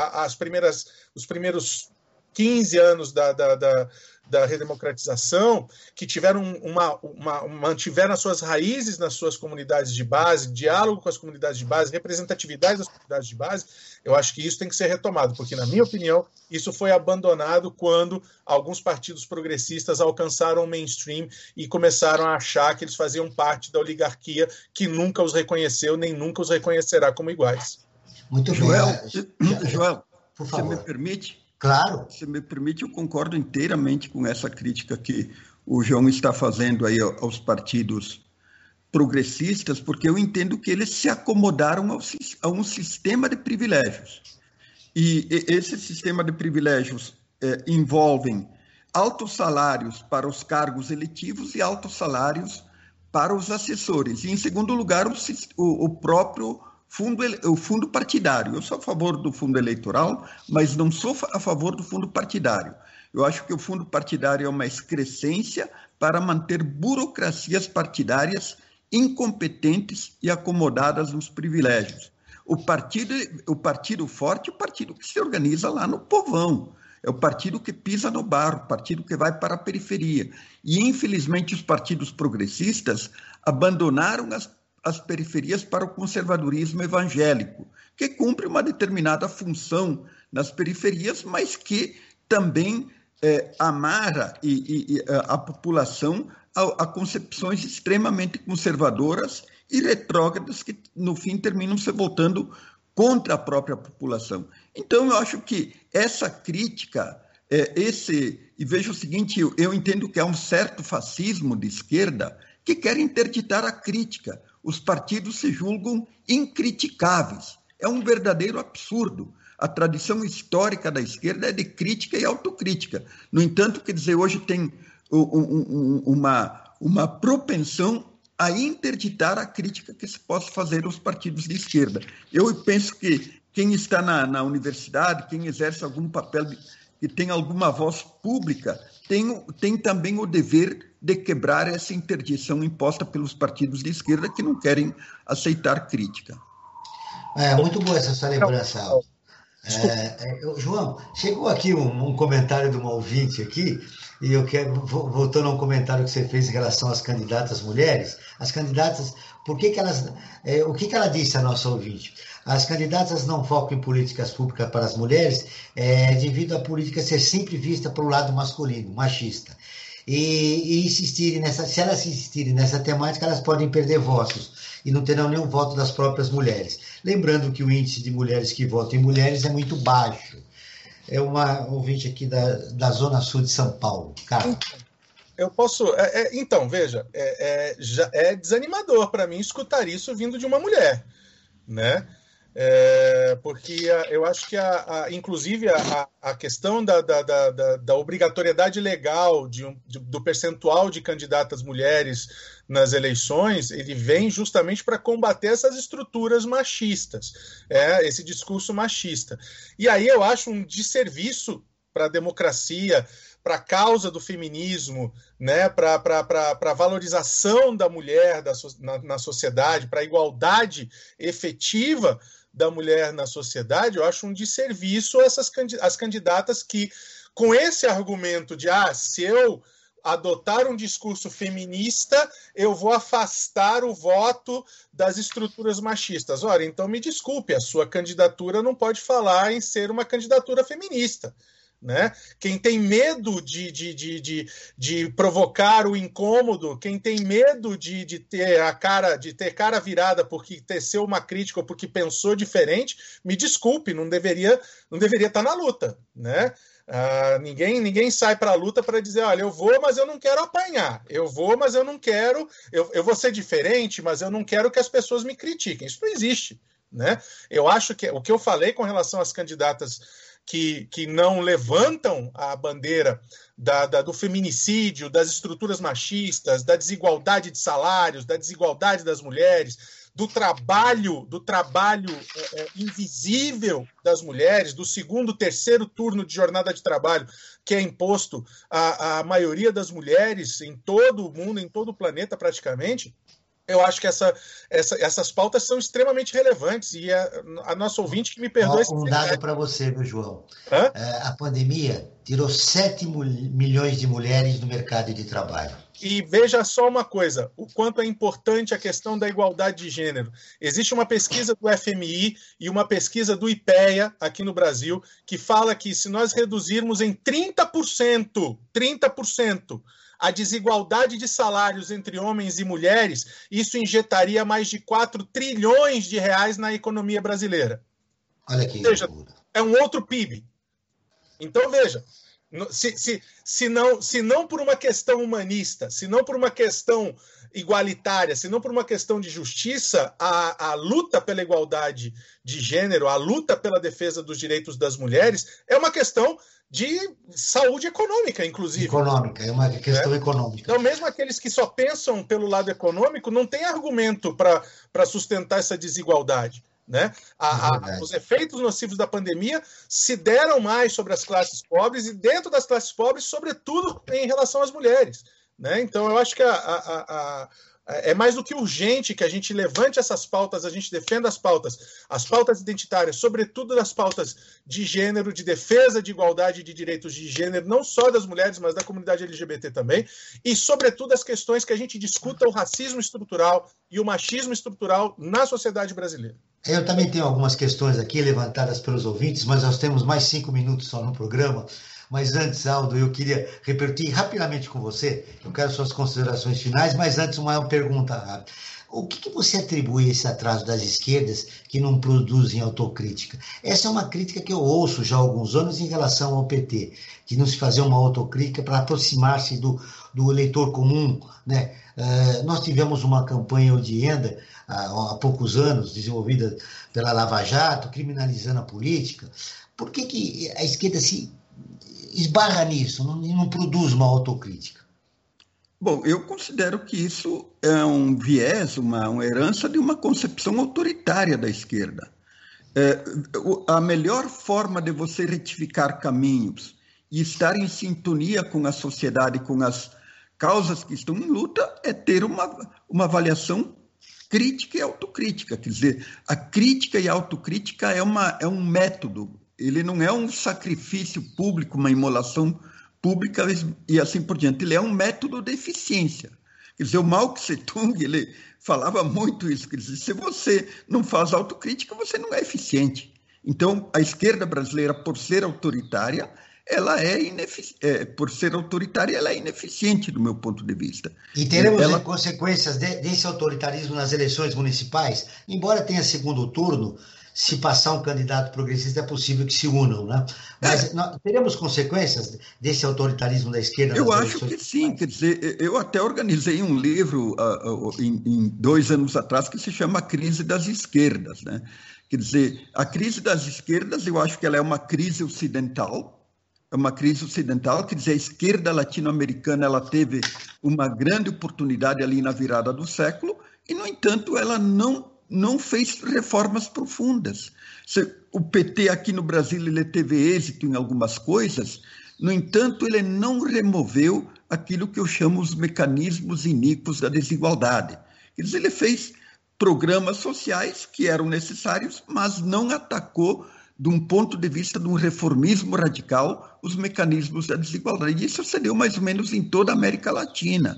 Speaker 5: os primeiros 15 anos da redemocratização, que mantiveram as suas raízes nas suas comunidades de base, diálogo com as comunidades de base, representatividade das comunidades de base, eu acho que isso tem que ser retomado, porque, na minha opinião, isso foi abandonado quando alguns partidos progressistas alcançaram o mainstream e começaram a achar que eles faziam parte da oligarquia, que nunca os reconheceu, nem nunca os reconhecerá como iguais.
Speaker 2: Muito bem.
Speaker 4: Joel,
Speaker 2: por favor.
Speaker 4: Você me permite?
Speaker 2: Claro.
Speaker 4: Se me permite, eu concordo inteiramente com essa crítica que o João está fazendo aí aos partidos progressistas, porque eu entendo que eles se acomodaram a um sistema de privilégios. E esse sistema de privilégios envolvem altos salários para os cargos eletivos e altos salários para os assessores. E, em segundo lugar, o próprio o fundo partidário. Eu sou a favor do fundo eleitoral, mas não sou a favor do fundo partidário. Eu acho que o fundo partidário é uma excrescência para manter burocracias partidárias incompetentes e acomodadas nos privilégios. O partido forte é o partido que se organiza lá no povão. É o partido que pisa no barro, o partido que vai para a periferia. E, infelizmente, os partidos progressistas abandonaram as periferias para o conservadorismo evangélico, que cumpre uma determinada função nas periferias, mas que também amarra a população a concepções extremamente conservadoras e retrógradas que, no fim, terminam se voltando contra a própria população. Então, eu acho que essa crítica, e veja o seguinte, eu entendo que há um certo fascismo de esquerda que quer interditar a crítica. Os partidos se julgam incriticáveis. É um verdadeiro absurdo. A tradição histórica da esquerda é de crítica e autocrítica. No entanto, quer dizer, hoje tem uma propensão a interditar a crítica que se possa fazer aos partidos de esquerda. Eu penso que quem está na universidade, quem exerce algum papel, que tem alguma voz pública, tem também o dever de quebrar essa interdição imposta pelos partidos de esquerda que não querem aceitar crítica.
Speaker 2: Muito boa essa sua lembrança, Aldo. João, chegou aqui um comentário de uma ouvinte aqui, e eu quero, voltando a um comentário que você fez em relação às candidatas mulheres, as candidatas, o que ela disse, a nossa ouvinte? As candidatas não focam em políticas públicas para as mulheres devido à política ser sempre vista pelo lado masculino, machista. E insistirem se elas insistirem nessa temática, elas podem perder votos e não terão nenhum voto das próprias mulheres. Lembrando que o índice de mulheres que votam em mulheres é muito baixo. É uma ouvinte aqui da Zona Sul de São Paulo. Carlos.
Speaker 5: Eu posso... Então, veja, é desanimador para mim escutar isso vindo de uma mulher, né? Porque eu acho que, inclusive, a questão da obrigatoriedade legal do percentual de candidatas mulheres nas eleições, ele vem justamente para combater essas estruturas machistas, esse discurso machista. E aí eu acho um desserviço para a democracia, para a causa do feminismo, né, para a valorização da mulher na sociedade, para a igualdade efetiva da mulher na sociedade. Eu acho um desserviço as candidatas que, com esse argumento de se eu adotar um discurso feminista, eu vou afastar o voto das estruturas machistas. Ora, então me desculpe, a sua candidatura não pode falar em ser uma candidatura feminista, né? Quem tem medo de provocar o incômodo, quem tem medo de ter cara virada porque teceu uma crítica ou porque pensou diferente, me desculpe, não deveria estar na luta, né? Ninguém sai para a luta para dizer, olha, eu vou, mas eu não quero apanhar, eu vou, mas eu não quero, eu vou ser diferente, mas eu não quero que as pessoas me critiquem. Isso não existe, né? Eu acho que o que eu falei com relação às candidatas que não levantam a bandeira do feminicídio, das estruturas machistas, da desigualdade de salários, da desigualdade das mulheres, do trabalho invisível das mulheres, do segundo, terceiro turno de jornada de trabalho que é imposto à maioria das mulheres em todo o mundo, em todo o planeta praticamente. Eu acho que essas pautas são extremamente relevantes e a nossa ouvinte que me perdoe...
Speaker 2: Um dado para você, viu, João? A pandemia tirou 7 milhões de mulheres do mercado de trabalho.
Speaker 5: E veja só uma coisa, o quanto é importante a questão da igualdade de gênero. Existe uma pesquisa do FMI e uma pesquisa do IPEA aqui no Brasil que fala que se nós reduzirmos em 30% a desigualdade de salários entre homens e mulheres, isso injetaria mais de 4 trilhões de reais na economia brasileira.
Speaker 2: Olha aqui.
Speaker 5: Ou seja, é um outro PIB. Então, veja, se não por uma questão humanista, se não por uma questão igualitária, se não por uma questão de justiça, a luta pela igualdade de gênero, a luta pela defesa dos direitos das mulheres é uma questão de saúde econômica, inclusive.
Speaker 2: Econômica, é uma questão econômica.
Speaker 5: Então, mesmo aqueles que só pensam pelo lado econômico não têm argumento para sustentar essa desigualdade, né? Os efeitos nocivos da pandemia se deram mais sobre as classes pobres e dentro das classes pobres, sobretudo em relação às mulheres, né? Então, eu acho que é mais do que urgente que a gente levante essas pautas, a gente defenda as pautas identitárias, sobretudo das pautas de gênero, de defesa de igualdade de direitos de gênero, não só das mulheres, mas da comunidade LGBT também, e sobretudo as questões que a gente discuta o racismo estrutural e o machismo estrutural na sociedade brasileira.
Speaker 2: Eu também tenho algumas questões aqui levantadas pelos ouvintes, mas nós temos mais 5 minutos só no programa. Mas antes, Aldo, eu queria repetir rapidamente com você, eu quero suas considerações finais, mas antes uma pergunta rápida. O que você atribui a esse atraso das esquerdas que não produzem autocrítica? Essa é uma crítica que eu ouço já há alguns anos em relação ao PT, que não se fazia uma autocrítica para aproximar-se do eleitor comum, né? Nós tivemos uma campanha odienda há poucos anos, desenvolvida pela Lava Jato, criminalizando a política. Por que a esquerda se esbarra nisso, não produz uma autocrítica?
Speaker 4: Bom, eu considero que isso é um viés, uma herança de uma concepção autoritária da esquerda. A melhor forma de você retificar caminhos e estar em sintonia com a sociedade, com as causas que estão em luta, é ter uma avaliação crítica e autocrítica. Quer dizer, a crítica e a autocrítica é um método, ele não é um sacrifício público, uma imolação pública e assim por diante. Ele é um método de eficiência. Quer dizer, o Mao Tse-tung, ele falava muito isso. Quer dizer, se você não faz autocrítica, você não é eficiente. Então, a esquerda brasileira, por ser autoritária, ela é ineficiente do meu ponto de vista.
Speaker 2: E teremos consequências desse autoritarismo nas eleições municipais? Embora tenha segundo turno, se passar um candidato progressista, é possível que se unam, né? Mas teremos consequências desse autoritarismo da esquerda?
Speaker 4: Eu acho que sim. Quer dizer, eu até organizei um livro em 2 anos atrás que se chama A Crise das Esquerdas, né? Quer dizer, a crise das esquerdas, eu acho que ela é uma crise ocidental. Quer dizer, a esquerda latino-americana ela teve uma grande oportunidade ali na virada do século e, no entanto, ela não fez reformas profundas. O PT aqui no Brasil ele teve êxito em algumas coisas, no entanto, ele não removeu aquilo que eu chamo os mecanismos iníquos da desigualdade. Quer dizer, ele fez programas sociais que eram necessários, mas não atacou, de um ponto de vista de um reformismo radical, os mecanismos da desigualdade. E isso se deu mais ou menos em toda a América Latina.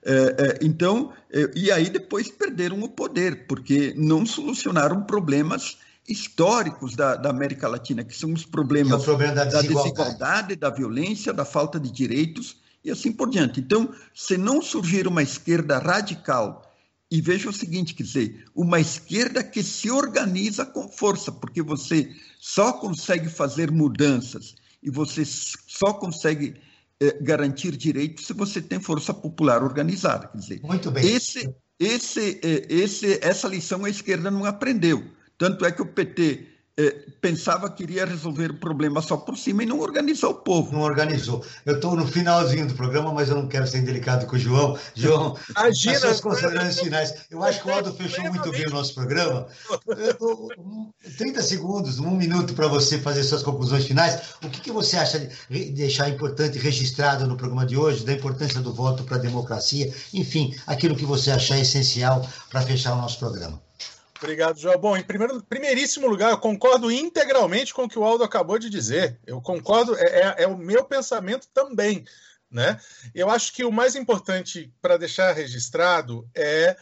Speaker 4: E aí depois perderam o poder, porque não solucionaram problemas históricos da América Latina, que são os problemas da desigualdade, da violência, da falta de direitos e assim por diante. Então, se não surgir uma esquerda radical, e veja o seguinte, quer dizer, uma esquerda que se organiza com força, porque você só consegue fazer mudanças e você só consegue garantir direitos se você tem força popular organizada. Quer dizer,
Speaker 2: muito bem.
Speaker 4: Essa lição a esquerda não aprendeu. Tanto é que o PT pensava que iria resolver o problema só por cima e não organizou o povo.
Speaker 2: Não organizou. Eu estou no finalzinho do programa, mas eu não quero ser indelicado com o João. João, as suas considerações finais. Eu acho que o Aldo fechou muito bem o nosso programa. Eu dou 30 segundos, 1 minuto para você fazer suas conclusões finais. O que você acha de deixar importante registrado no programa de hoje, da importância do voto para a democracia? Enfim, aquilo que você achar essencial para fechar o nosso programa.
Speaker 5: Obrigado, João. Bom, em primeiríssimo lugar, eu concordo integralmente com o que o Aldo acabou de dizer. Eu concordo, é o meu pensamento também, né? Eu acho que o mais importante para deixar registrado é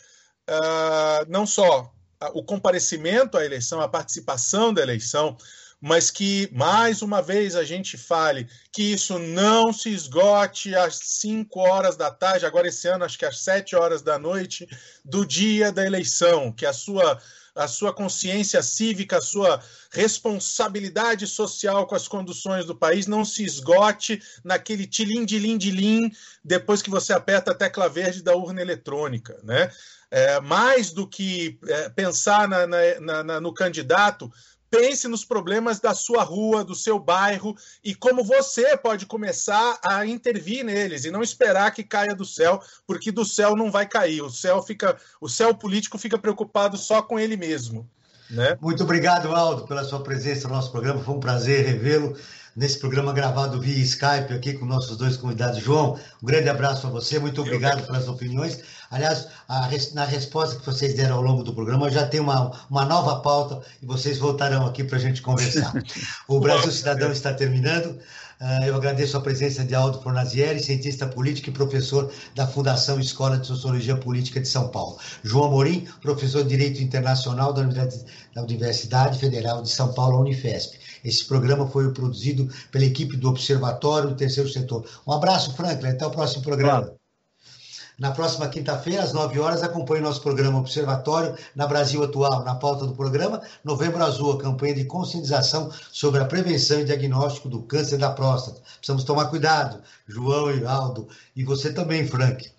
Speaker 5: não só o comparecimento à eleição, a participação da eleição, mas que, mais uma vez, a gente fale que isso não se esgote às 5 horas da tarde, agora esse ano acho que às 7 horas da noite do dia da eleição, que a sua consciência cívica, a sua responsabilidade social com as conduções do país não se esgote naquele tilim-dilim-dilim depois que você aperta a tecla verde da urna eletrônica, né? Mais do que pensar no candidato, pense nos problemas da sua rua, do seu bairro e como você pode começar a intervir neles e não esperar que caia do céu, porque do céu não vai cair. O céu político fica preocupado só com ele mesmo, né?
Speaker 2: Muito obrigado, Aldo, pela sua presença no nosso programa. Foi um prazer revê-lo nesse programa gravado via Skype aqui com nossos 2 convidados. João, um grande abraço a você. Muito obrigado pelas opiniões. Aliás, na resposta que vocês deram ao longo do programa, eu já tenho uma nova pauta e vocês voltarão aqui para a gente conversar. O Brasil Cidadão está terminando. Eu agradeço a presença de Aldo Fornazieri, cientista político e professor da Fundação Escola de Sociologia Política de São Paulo. João Amorim, professor de Direito Internacional da Universidade Federal de São Paulo, a Unifesp. Esse programa foi produzido pela equipe do Observatório do Terceiro Setor. Um abraço, Franklin. Até o próximo programa. Claro. Na próxima quinta-feira, às 9 horas, acompanhe nosso programa Observatório na Brasil Atual. Na pauta do programa, Novembro Azul, a campanha de conscientização sobre a prevenção e diagnóstico do câncer da próstata. Precisamos tomar cuidado, João e Aldo, e você também, Frank,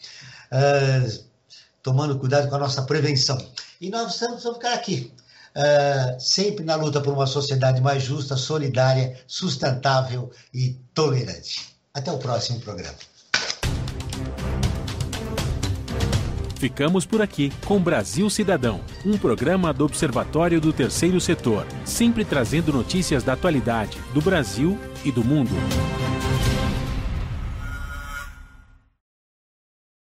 Speaker 2: tomando cuidado com a nossa prevenção. E nós vamos ficar aqui, sempre na luta por uma sociedade mais justa, solidária, sustentável e tolerante. Até o próximo programa.
Speaker 1: Ficamos por aqui com Brasil Cidadão, um programa do Observatório do Terceiro Setor, sempre trazendo notícias da atualidade, do Brasil e do mundo.